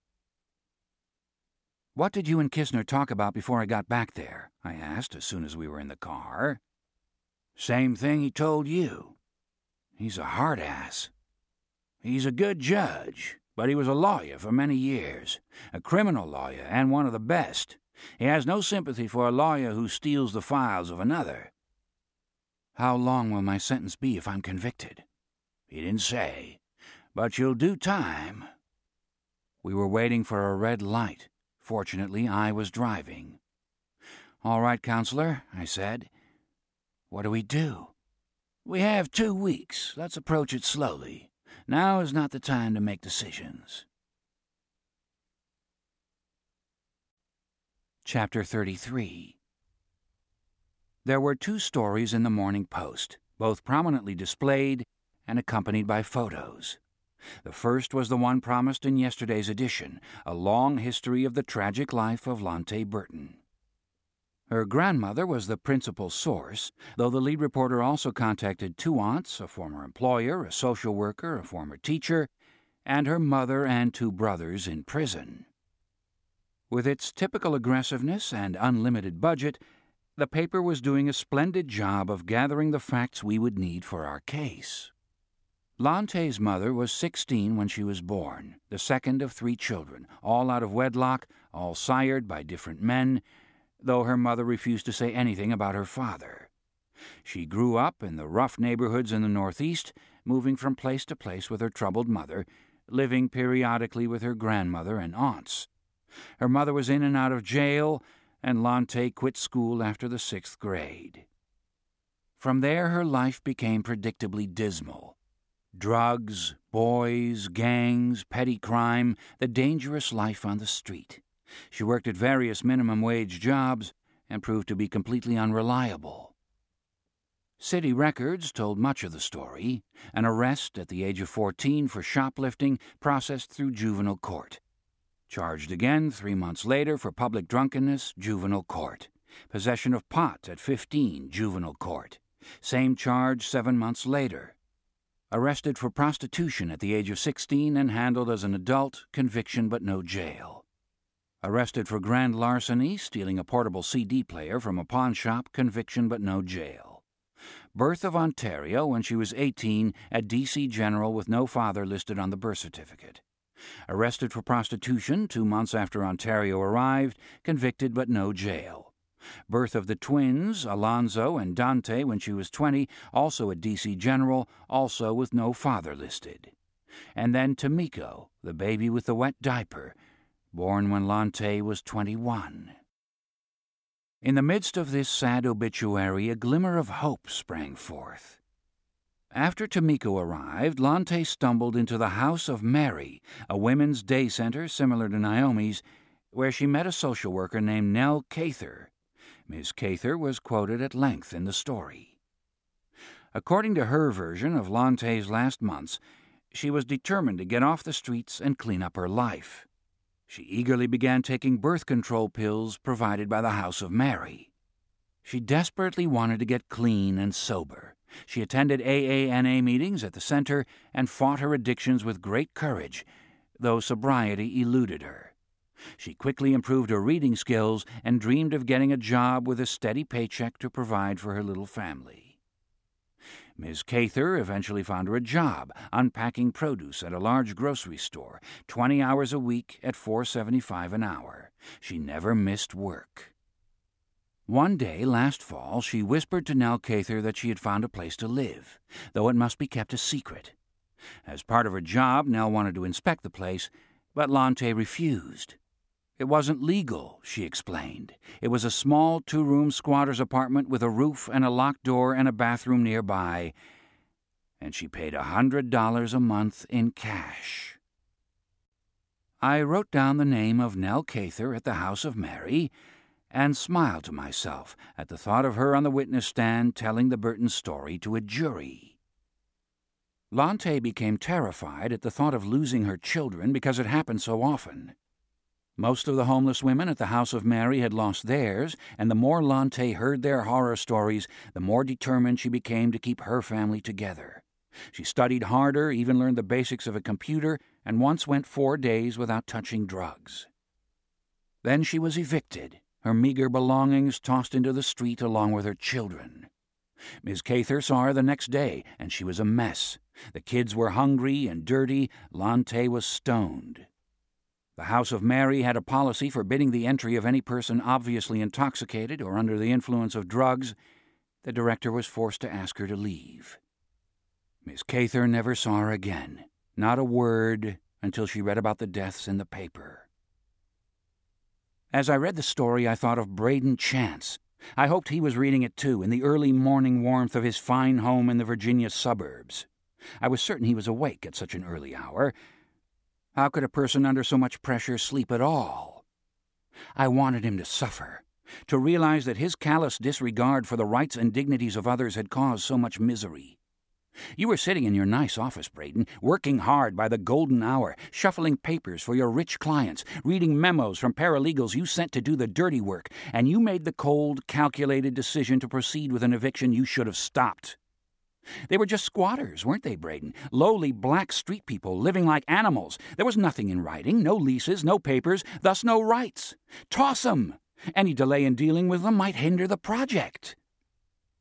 [SPEAKER 2] "What did you and Kistner talk about before I got back there?" I asked as soon as we were in the car. "Same thing he told you. He's a hard ass. He's a good judge, but he was a lawyer for many years, a criminal lawyer and one of the best. He has no sympathy for a lawyer who steals the files of another." "How long will my sentence be if I'm convicted?" "He didn't say, but you'll do time." We were waiting for a red light. Fortunately, I was driving. "All right, Counselor," I said. "What do we do?" "We have two weeks. Let's approach it slowly. Now is not the time to make decisions." Chapter thirty-three. There were two stories in the Morning Post, both prominently displayed and accompanied by photos. The first was the one promised in yesterday's edition, a long history of the tragic life of Lonte Burton. Her grandmother was the principal source, though the lead reporter also contacted two aunts, a former employer, a social worker, a former teacher, and her mother and two brothers in prison. With its typical aggressiveness and unlimited budget, the paper was doing a splendid job of gathering the facts we would need for our case. Lante's mother was sixteen when she was born, the second of three children, all out of wedlock, all sired by different men, though her mother refused to say anything about her father. She grew up in the rough neighborhoods in the Northeast, moving from place to place with her troubled mother, living periodically with her grandmother and aunts. Her mother was in and out of jail, and Lante quit school after the sixth grade. From there her life became predictably dismal. Drugs, boys, gangs, petty crime, the dangerous life on the street. She worked at various minimum-wage jobs and proved to be completely unreliable. City records told much of the story. An arrest at the age of fourteen for shoplifting, processed through juvenile court. Charged again three months later for public drunkenness, juvenile court. Possession of pot at fifteen, juvenile court. Same charge seven months later. Arrested for prostitution at the age of sixteen and handled as an adult, conviction but no jail. Arrested for grand larceny, stealing a portable C D player from a pawn shop, conviction but no jail. Birth of Ontario when she was eighteen at D C General with no father listed on the birth certificate. Arrested for prostitution two months after Ontario arrived, convicted but no jail. Birth of the twins, Alonzo and Dante, when she was twenty, also at D C General, also with no father listed. And then Tomiko, the baby with the wet diaper, born when Lante was twenty-one. In the midst of this sad obituary, a glimmer of hope sprang forth. After Tomiko arrived, Lante stumbled into the House of Mary, a women's day center similar to Naomi's, where she met a social worker named Nell Cather. Miss Cather was quoted at length in the story. According to her version of Lante's last months, she was determined to get off the streets and clean up her life. She eagerly began taking birth control pills provided by the House of Mary. She desperately wanted to get clean and sober. She attended A A N A meetings at the center and fought her addictions with great courage, though sobriety eluded her. She quickly improved her reading skills and dreamed of getting a job with a steady paycheck to provide for her little family. Miss Cather eventually found her a job, unpacking produce at a large grocery store, twenty hours a week at four dollars and seventy-five cents an hour. She never missed work. One day last fall, she whispered to Nell Cather that she had found a place to live, though it must be kept a secret. As part of her job, Nell wanted to inspect the place, but Lante refused. It wasn't legal, she explained. It was a small two-room squatter's apartment with a roof and a locked door and a bathroom nearby, and she paid a hundred dollars a month in cash. I wrote down the name of Nell Cather at the House of Mary and smiled to myself at the thought of her on the witness stand telling the Burton story to a jury. Lante became terrified at the thought of losing her children because it happened so often. Most of the homeless women at the House of Mary had lost theirs, and the more Lante heard their horror stories, the more determined she became to keep her family together. She studied harder, even learned the basics of a computer, and once went four days without touching drugs. Then she was evicted, her meager belongings tossed into the street along with her children. Miss Cather saw her the next day, and she was a mess. The kids were hungry and dirty. Lante was stoned. The House of Mary had a policy forbidding the entry of any person obviously intoxicated or under the influence of drugs. The director was forced to ask her to leave. Miss Cather never saw her again, not a word, until she read about the deaths in the paper. As I read the story, I thought of Braden Chance. I hoped he was reading it too, in the early morning warmth of his fine home in the Virginia suburbs. I was certain he was awake at such an early hour. How could a person under so much pressure sleep at all? I wanted him to suffer, to realize that his callous disregard for the rights and dignities of others had caused so much misery. You were sitting in your nice office, Braden, working hard by the golden hour, shuffling papers for your rich clients, reading memos from paralegals you sent to do the dirty work, and you made the cold, calculated decision to proceed with an eviction you should have stopped. They were just squatters, weren't they, Braden? Lowly black street people living like animals. There was nothing in writing, no leases, no papers, thus no rights. Toss 'em! Any delay in dealing with them might hinder the project.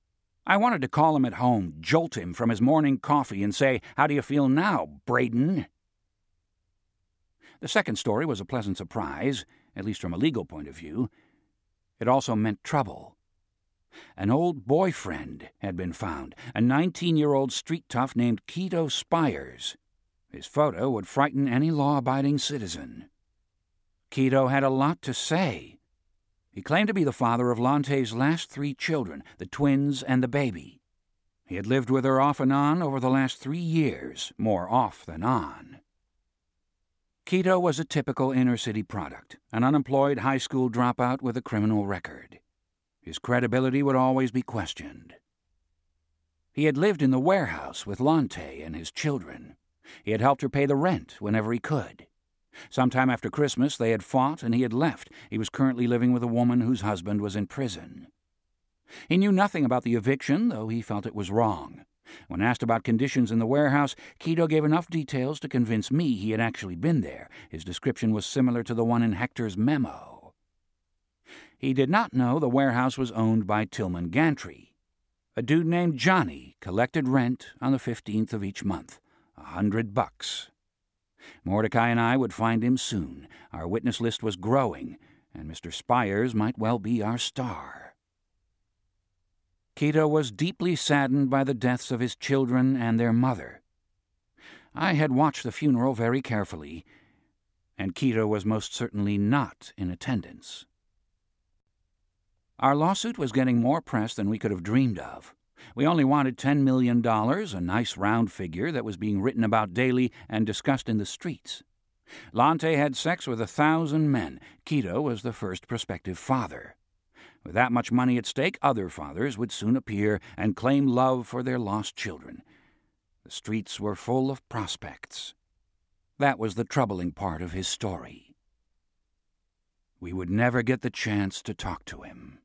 [SPEAKER 2] I wanted to call him at home, jolt him from his morning coffee, and say, "How do you feel now, Braden?" The second story was a pleasant surprise, at least from a legal point of view. It also meant trouble. An old boyfriend had been found, a nineteen-year-old street tough named Keto Spires. His photo would frighten any law-abiding citizen. Keto had a lot to say. He claimed to be the father of Lante's last three children, the twins and the baby. He had lived with her off and on over the last three years, more off than on. Keto was a typical inner-city product, an unemployed high school dropout with a criminal record. His credibility would always be questioned. He had lived in the warehouse with Lante and his children. He had helped her pay the rent whenever he could. Sometime after Christmas, they had fought and he had left. He was currently living with a woman whose husband was in prison. He knew nothing about the eviction, though he felt it was wrong. When asked about conditions in the warehouse, Keto gave enough details to convince me he had actually been there. His description was similar to the one in Hector's memo. He did not know the warehouse was owned by Tillman Gantry. A dude named Johnny collected rent on the fifteenth of each month, a hundred bucks. Mordecai and I would find him soon. Our witness list was growing, and Mister Spires might well be our star. Keto was deeply saddened by the deaths of his children and their mother. I had watched the funeral very carefully, and Keto was most certainly not in attendance. Our lawsuit was getting more press than we could have dreamed of. We only wanted ten million dollars, a nice round figure that was being written about daily and discussed in the streets. Lante had sex with a thousand men. Keto was the first prospective father. With that much money at stake, other fathers would soon appear and claim love for their lost children. The streets were full of prospects. That was the troubling part of his story. We would never get the chance to talk to him.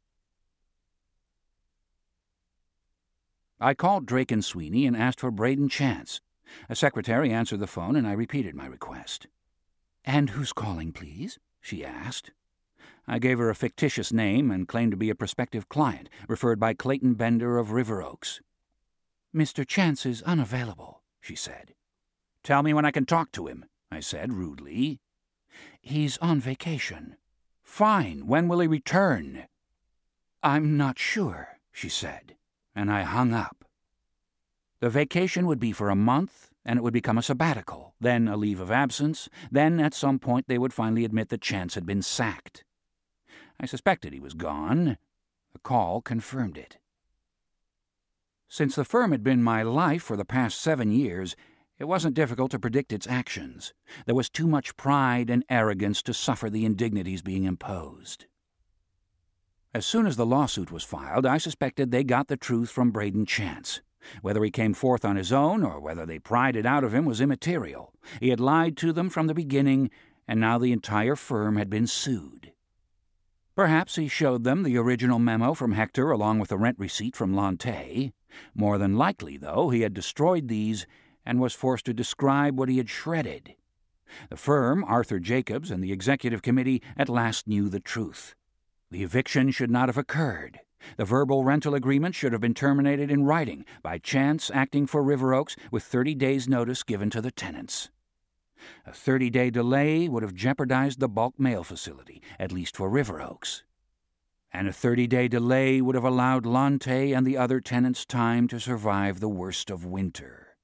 [SPEAKER 2] I called Drake and Sweeney and asked for Braden Chance. A secretary answered the phone, and I repeated my request. "And who's calling, please?" she asked. I gave her a fictitious name and claimed to be a prospective client, referred by Clayton Bender of River Oaks. "Mister Chance is unavailable," she said. "Tell me when I can talk to him," I said rudely. "He's on vacation." "Fine. When will he return?" "I'm not sure," she said, and I hung up. The vacation would be for a month, and it would become a sabbatical, then a leave of absence, then at some point they would finally admit that Chance had been sacked. I suspected he was gone. The call confirmed it. Since the firm had been my life for the past seven years, it wasn't difficult to predict its actions. There was too much pride and arrogance to suffer the indignities being imposed. As soon as the lawsuit was filed, I suspected they got the truth from Braden Chance. Whether he came forth on his own or whether they pried it out of him was immaterial. He had lied to them from the beginning, and now the entire firm had been sued. Perhaps he showed them the original memo from Hector along with the rent receipt from Lante. More than likely, though, he had destroyed these and was forced to describe what he had shredded. The firm, Arthur Jacobs, and the executive committee at last knew the truth. The eviction should not have occurred. The verbal rental agreement should have been terminated in writing by Chance acting for River Oaks with thirty days' notice given to the tenants. A thirty-day delay would have jeopardized the bulk mail facility, at least for River Oaks. And a thirty-day delay would have allowed Lante and the other tenants time to survive the worst of winter.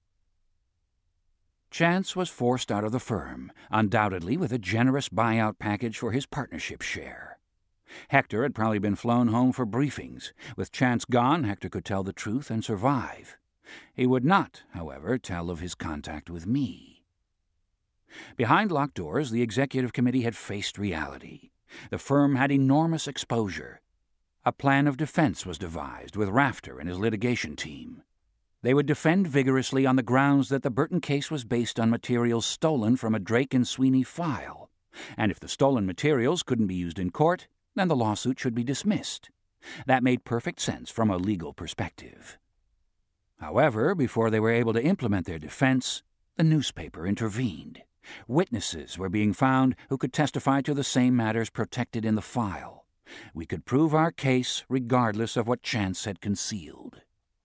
[SPEAKER 2] Chance was forced out of the firm, undoubtedly with a generous buyout package for his partnership share. Hector had probably been flown home for briefings. With Chance gone, Hector could tell the truth and survive. He would not, however, tell of his contact with me. Behind locked doors, the executive committee had faced reality. The firm had enormous exposure. A plan of defense was devised with Rafter and his litigation team. They would defend vigorously on the grounds that the Burton case was based on materials stolen from a Drake and Sweeney file, and if the stolen materials couldn't be used in court, then the lawsuit should be dismissed. That made perfect sense from a legal perspective. However, before they were able to implement their defense, the newspaper intervened. Witnesses were being found who could testify to the same matters protected in the file. We could prove our case regardless of what chance had concealed.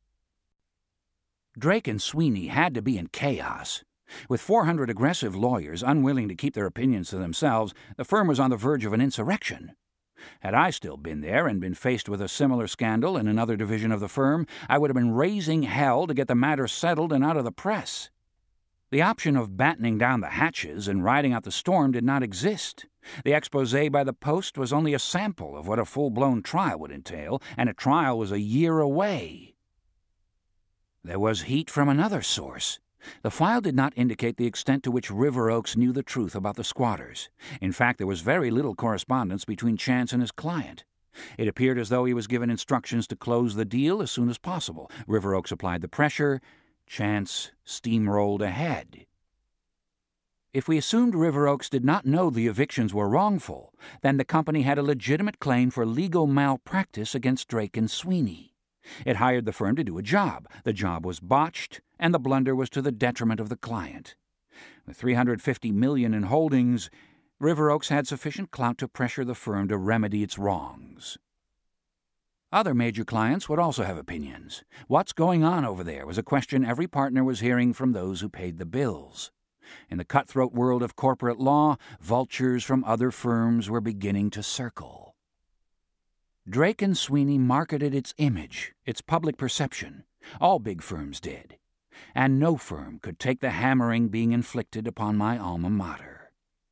[SPEAKER 2] Drake and Sweeney had to be in chaos. With four hundred aggressive lawyers unwilling to keep their opinions to themselves, the firm was on the verge of an insurrection. Had I still been there and been faced with a similar scandal in another division of the firm, I would have been raising hell to get the matter settled and out of the press. The option of battening down the hatches and riding out the storm did not exist. The exposé by the Post was only a sample of what a full-blown trial would entail, and a trial was a year away. There was heat from another source. The file did not indicate the extent to which River Oaks knew the truth about the squatters. In fact, there was very little correspondence between Chance and his client. It appeared as though he was given instructions to close the deal as soon as possible. River Oaks applied the pressure. Chance steamrolled ahead. If we assumed River Oaks did not know the evictions were wrongful, then the company had a legitimate claim for legal malpractice against Drake and Sweeney. It hired the firm to do a job. The job was botched, and the blunder was to the detriment of the client. With three hundred fifty million dollars in holdings, River Oaks had sufficient clout to pressure the firm to remedy its wrongs. Other major clients would also have opinions. What's going on over there was a question every partner was hearing from those who paid the bills. In the cutthroat world of corporate law, vultures from other firms were beginning to circle. Drake and Sweeney marketed its image, its public perception. All big firms did. And no firm could take the hammering being inflicted upon my alma mater.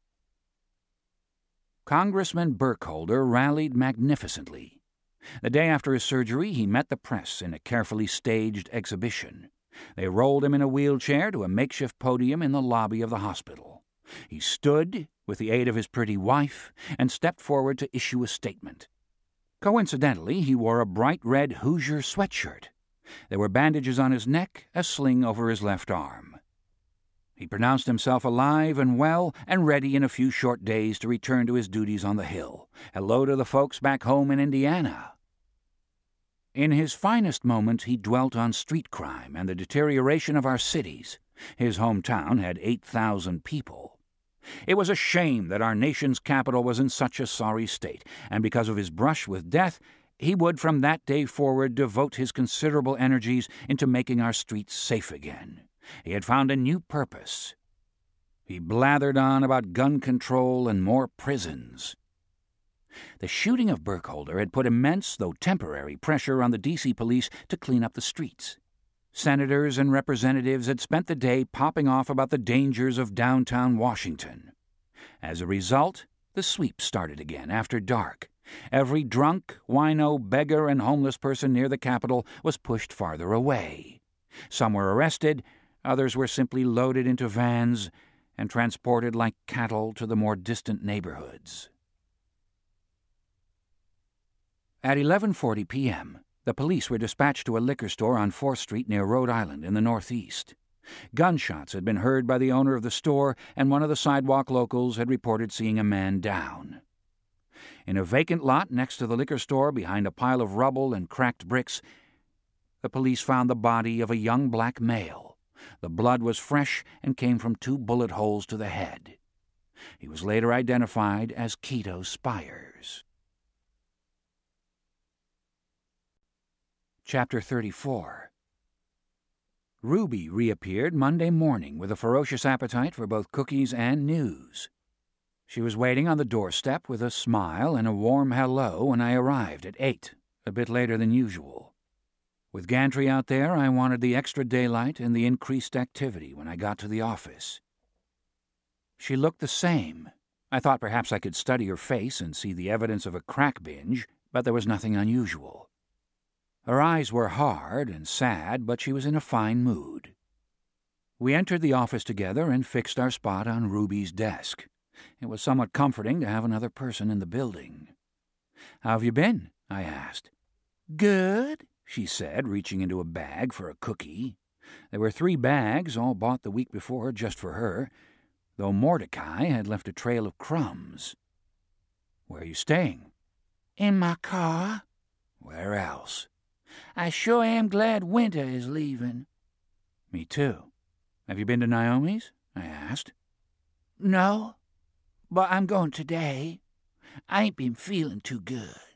[SPEAKER 2] Congressman Burkholder rallied magnificently. The day after his surgery, he met the press in a carefully staged exhibition. They rolled him in a wheelchair to a makeshift podium in the lobby of the hospital. He stood, with the aid of his pretty wife, and stepped forward to issue a statement. Coincidentally, he wore a bright red Hoosier sweatshirt. There were bandages on his neck, a sling over his left arm. He pronounced himself alive and well and ready in a few short days to return to his duties on the Hill. Hello to the folks back home in Indiana. In his finest moment, he dwelt on street crime and the deterioration of our cities. His hometown had eight thousand people. It was a shame that our nation's capital was in such a sorry state, and because of his brush with death, he would from that day forward devote his considerable energies into making our streets safe again. He had found a new purpose. He blathered on about gun control and more prisons. The shooting of Burkholder had put immense, though temporary, pressure on the D C police to clean up the streets. Senators and representatives had spent the day popping off about the dangers of downtown Washington. As a result, the sweep started again after dark. Every drunk, wino, beggar, and homeless person near the Capitol was pushed farther away. Some were arrested, others were simply loaded into vans and transported like cattle to the more distant neighborhoods. At eleven forty p.m., the police were dispatched to a liquor store on fourth street near Rhode Island in the northeast. Gunshots had been heard by the owner of the store, and one of the sidewalk locals had reported seeing a man down. In a vacant lot next to the liquor store, behind a pile of rubble and cracked bricks, the police found the body of a young black male. The blood was fresh and came from two bullet holes to the head. He was later identified as Keto Spires. Chapter thirty-four. Ruby reappeared Monday morning with a ferocious appetite for both cookies and news. She was waiting on the doorstep with a smile and a warm hello when I arrived at eight, a bit later than usual. With Gantry out there, I wanted the extra daylight and the increased activity when I got to the office. She looked the same. I thought perhaps I could study her face and see the evidence of a crack binge, but there was nothing unusual. Her eyes were hard and sad, but she was in a fine mood. We entered the office together and fixed our spot on Ruby's desk. It was somewhat comforting to have another person in the building. "How have you been?" I asked. "Good," she said, reaching into a bag for a cookie. There were three bags, all bought the week before just for her, though Mordecai had left a trail of crumbs. "Where are you staying?" "In my car." "Where else?" "I sure am glad winter is leaving." "Me too. Have you been to Naomi's?" I asked. "No, but I'm going today. I ain't been feeling too good."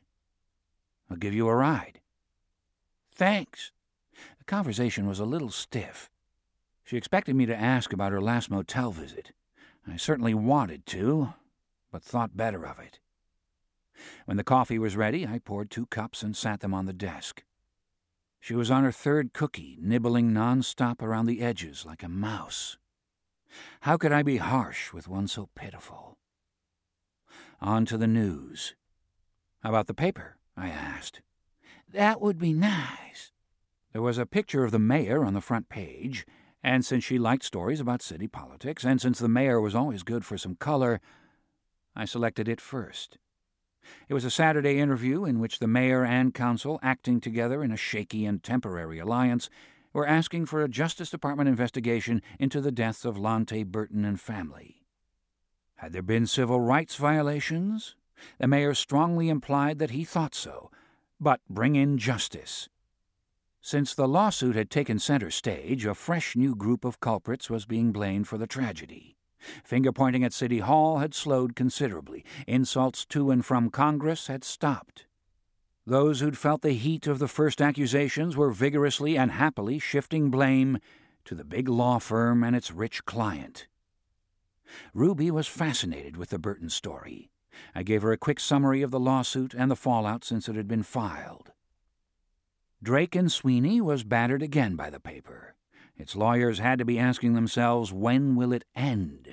[SPEAKER 2] I'll give you a ride." "Thanks." The conversation was a little stiff. She expected me to ask about her last motel visit. I certainly wanted to, but thought better of it. When the coffee was ready, I poured two cups and sat them on the desk. She was on her third cookie, nibbling nonstop around the edges like a mouse. How could I be harsh with one so pitiful? On to the news. "How about the paper?" I asked. "That would be nice." There was a picture of the mayor on the front page, and since she liked stories about city politics, and since the mayor was always good for some color, I selected it first. It was a Saturday interview in which the mayor and council, acting together in a shaky and temporary alliance, were asking for a Justice Department investigation into the deaths of Lonte Burton and family. Had there been civil rights violations? The mayor strongly implied that he thought so, but bring in justice. Since the lawsuit had taken center stage, a fresh new group of culprits was being blamed for the tragedy. Finger-pointing at City Hall had slowed considerably. Insults to and from Congress had stopped. Those who'd felt the heat of the first accusations were vigorously and happily shifting blame to the big law firm and its rich client. Ruby was fascinated with the Burton story. I gave her a quick summary of the lawsuit and the fallout since it had been filed. Drake and Sweeney was battered again by the paper. Its lawyers had to be asking themselves, when will it end?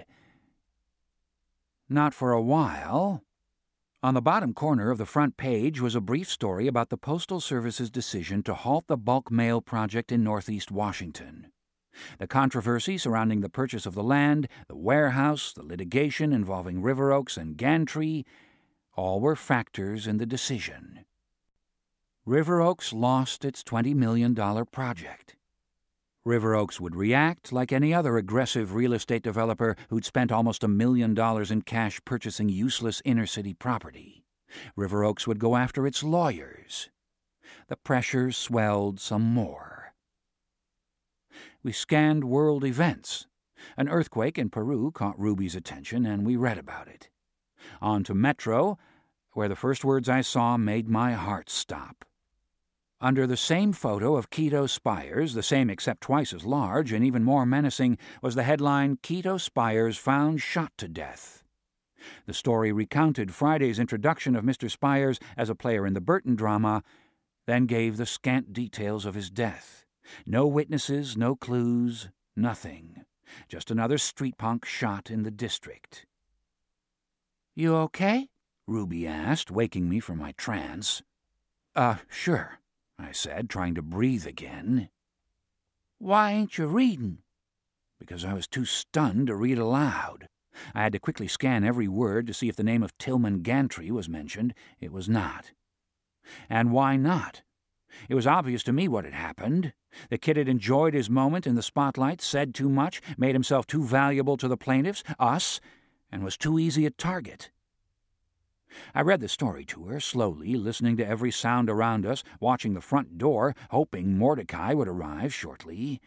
[SPEAKER 2] Not for a while. On the bottom corner of the front page was a brief story about the Postal Service's decision to halt the bulk mail project in northeast Washington. The controversy surrounding the purchase of the land, the warehouse, the litigation involving River Oaks and Gantry, all were factors in the decision. River Oaks lost its twenty million dollars project. River Oaks would react like any other aggressive real estate developer who'd spent almost a million dollars in cash purchasing useless inner-city property. River Oaks would go after its lawyers. The pressure swelled some more. We scanned world events. An earthquake in Peru caught Ruby's attention, and we read about it. On to Metro, where the first words I saw made my heart stop. Under the same photo of Quito Spires, the same except twice as large and even more menacing, was the headline, "Quito Spires Found Shot to Death." The story recounted Friday's introduction of Mister Spires as a player in the Burton drama, then gave the scant details of his death. No witnesses, no clues, nothing. Just another street punk shot in the district. "You okay?" Ruby asked, waking me from my trance. Uh, sure," I said, trying to breathe again. "Why ain't you reading?" Because I was too stunned to read aloud. I had to quickly scan every word to see if the name of Tillman Gantry was mentioned. It was not. And why not? It was obvious to me what had happened. The kid had enjoyed his moment in the spotlight, said too much, made himself too valuable to the plaintiffs, us, and was too easy a target. I read the story to her, slowly, listening to every sound around us, watching the front door, hoping Mordecai would arrive shortly.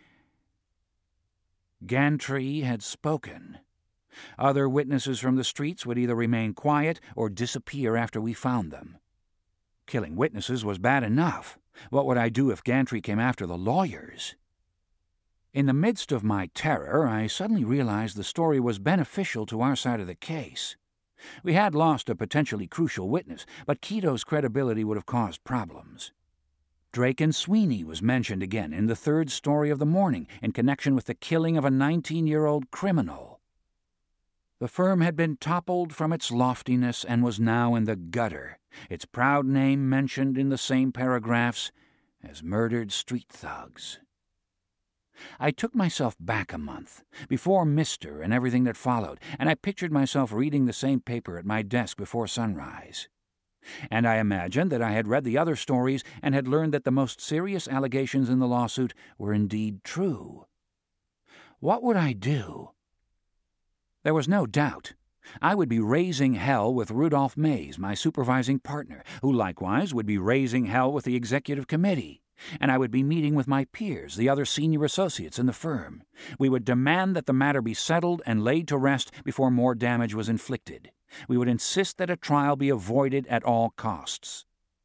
[SPEAKER 2] Gantry had spoken. Other witnesses from the streets would either remain quiet or disappear after we found them. Killing witnesses was bad enough. What would I do if Gantry came after the lawyers? In the midst of my terror, I suddenly realized the story was beneficial to our side of the case. We had lost a potentially crucial witness, but Quito's credibility would have caused problems. Drake and Sweeney was mentioned again in the third story of the morning in connection with the killing of a nineteen-year-old criminal. The firm had been toppled from its loftiness and was now in the gutter, its proud name mentioned in the same paragraphs as murdered street thugs. I took myself back a month, before Mister and everything that followed, and I pictured myself reading the same paper at my desk before sunrise. And I imagined that I had read the other stories and had learned that the most serious allegations in the lawsuit were indeed true. What would I do? There was no doubt. I would be raising hell with Rudolph Mays, my supervising partner, who likewise would be raising hell with the executive committee. And I would be meeting with my peers, the other senior associates in the firm. We would demand that the matter be settled and laid to rest before more damage was inflicted. We would insist that a trial be avoided at all costs.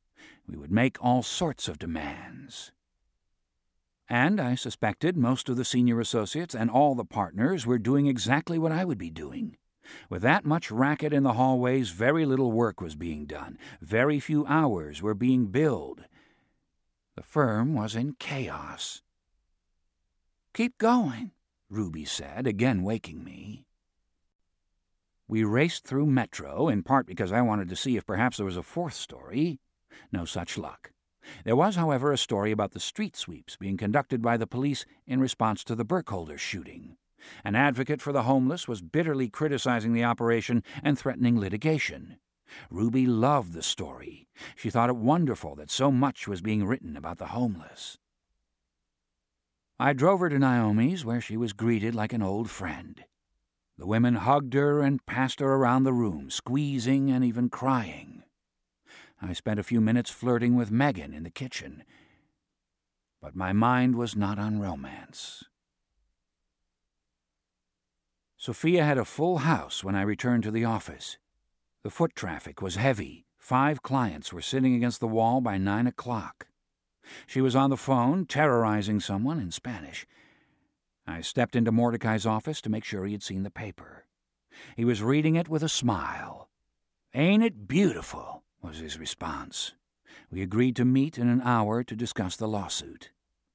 [SPEAKER 2] We would make all sorts of demands. And I suspected most of the senior associates and all the partners were doing exactly what I would be doing. With that much racket in the hallways, very little work was being done. Very few hours were being billed. The firm was in chaos. "Keep going," Ruby said, again waking me. We raced through Metro, in part because I wanted to see if perhaps there was a fourth story. No such luck. There was, however, a story about the street sweeps being conducted by the police in response to the Burkholder shooting. An advocate for the homeless was bitterly criticizing the operation and threatening litigation. Ruby loved the story. She thought it wonderful that so much was being written about the homeless. I drove her to Naomi's, where she was greeted like an old friend. The women hugged her and passed her around the room, squeezing and even crying. I spent a few minutes flirting with Megan in the kitchen, but my mind was not on romance. Sophia had a full house when I returned to the office. The foot traffic was heavy. Five clients were sitting against the wall by nine o'clock. She was on the phone, terrorizing someone in Spanish. I stepped into Mordecai's office to make sure he had seen the paper. He was reading it with a smile. "Ain't it beautiful?" was his response. We agreed to meet in an hour to discuss the lawsuit.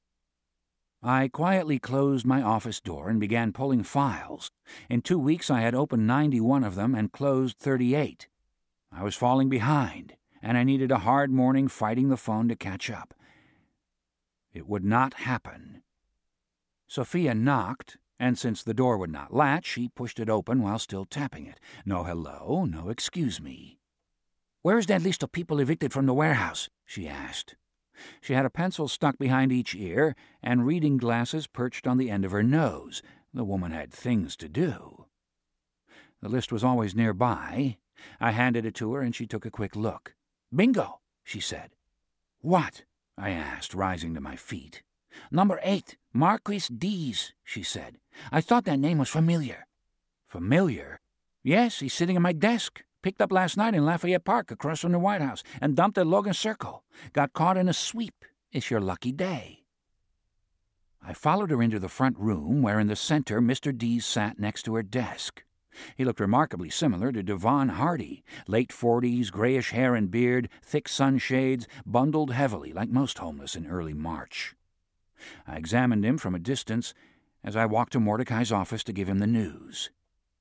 [SPEAKER 2] I quietly closed my office door and began pulling files. In two weeks I had opened ninety-one of them and closed thirty-eight. I was falling behind, and I needed a hard morning fighting the phone to catch up. It would not happen. Sophia knocked, and since the door would not latch, she pushed it open while still tapping it. No hello, no excuse me. "Where's that list of people evicted from the warehouse?" she asked. She had a pencil stuck behind each ear and reading glasses perched on the end of her nose. The woman had things to do. The list was always nearby. I handed it to her, and she took a quick look. "Bingo," she said. "What?" I asked, rising to my feet. "Number eight, Marquis Dees," she said. "I thought that name was familiar." "Familiar?" "Yes, he's sitting at my desk. Picked up last night in Lafayette Park across from the White House and dumped at Logan Circle. Got caught in a sweep. It's your lucky day." I followed her into the front room, where in the center Mister Dees sat next to her desk. He looked remarkably similar to Devon Hardy, late forties, grayish hair and beard, thick sunshades, bundled heavily like most homeless in early March. I examined him from a distance as I walked to Mordecai's office to give him the news.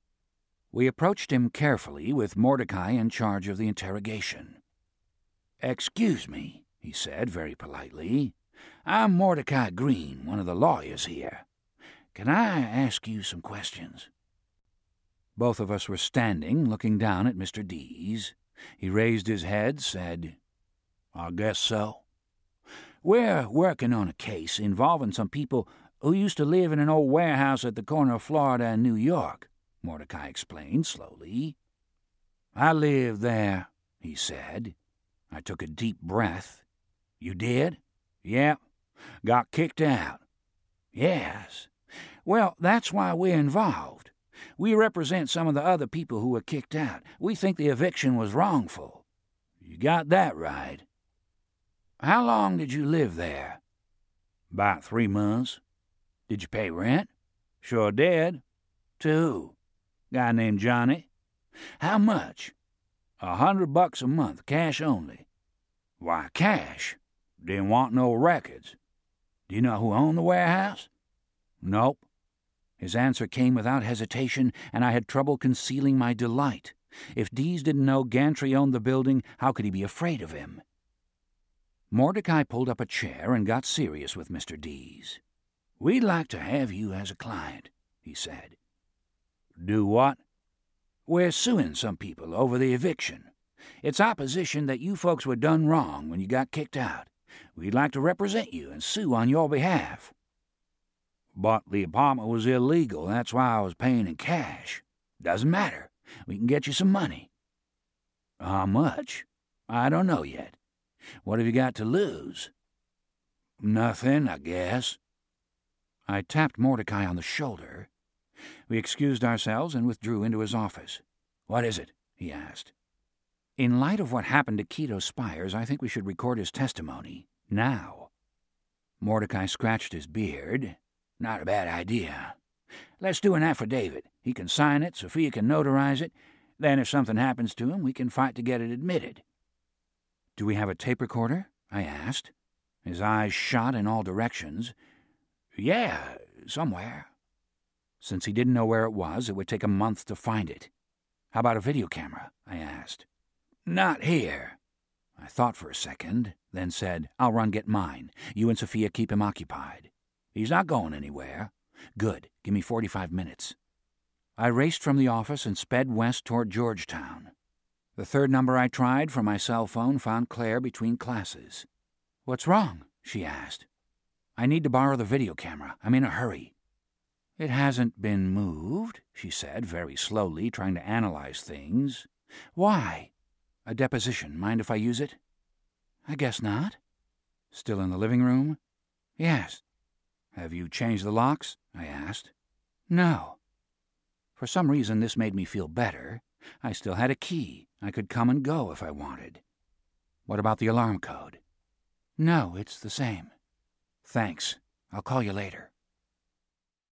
[SPEAKER 2] We approached him carefully, with Mordecai in charge of the interrogation. "Excuse me," he said very politely. "I'm Mordecai Green, one of the lawyers here. Can I ask you some questions?" Both of us were standing, looking down at Mister Dees. He raised his head, said, "I guess so. We're working on a case involving some people who used to live in an old warehouse at the corner of Florida and New York," Mordecai explained slowly. "I lived there," he said. I took a deep breath. "You did?" "Yeah. Got kicked out." "Yes. Well, that's why we're involved. We represent some of the other people who were kicked out. We think the eviction was wrongful." "You got that right." "How long did you live there?" "About three months." "Did you pay rent?" "Sure did." "To who?" "Guy named Johnny." "How much?" A hundred bucks a month, cash only." "Why cash? Didn't want no records." "Do you know who owned the warehouse?" "Nope." His answer came without hesitation, and I had trouble concealing my delight. If Dees didn't know Gantry owned the building, how could he be afraid of him? Mordecai pulled up a chair and got serious with Mister Dees. "We'd like to have you as a client," he said. "Do what?" "We're suing some people over the eviction. It's our position that you folks were done wrong when you got kicked out. We'd like to represent you and sue on your behalf." "But the apartment was illegal. That's why I was paying in cash." "Doesn't matter. We can get you some money." "How much?" "I don't know yet. What have you got to lose?" "Nothing, I guess." I tapped Mordecai on the shoulder. We excused ourselves and withdrew into his office. "What is it?" he asked. In light of what happened to Keto Spires, I think we should record his testimony, now. Mordecai scratched his beard. Not a bad idea. Let's do an affidavit. He can sign it, Sophia can notarize it. Then if something happens to him, we can fight to get it admitted. Do we have a tape recorder? I asked. His eyes shot in all directions. Yeah, somewhere. Since he didn't know where it was, it would take a month to find it. How about a video camera? I asked. Not here. I thought for a second, then said, I'll run get mine. You and Sophia keep him occupied. He's not going anywhere. Good. Give me forty-five minutes. I raced from the office and sped west toward Georgetown. The third number I tried from my cell phone found Claire between classes. What's wrong? She asked. I need to borrow the video camera. I'm in a hurry. It hasn't been moved, she said, very slowly, trying to analyze things. Why? A deposition. Mind if I use it? I guess not. Still in the living room? Yes. Have you changed the locks? I asked. No. For some reason, this made me feel better. I still had a key. I could come and go if I wanted. What about the alarm code? No, it's the same. Thanks. I'll call you later.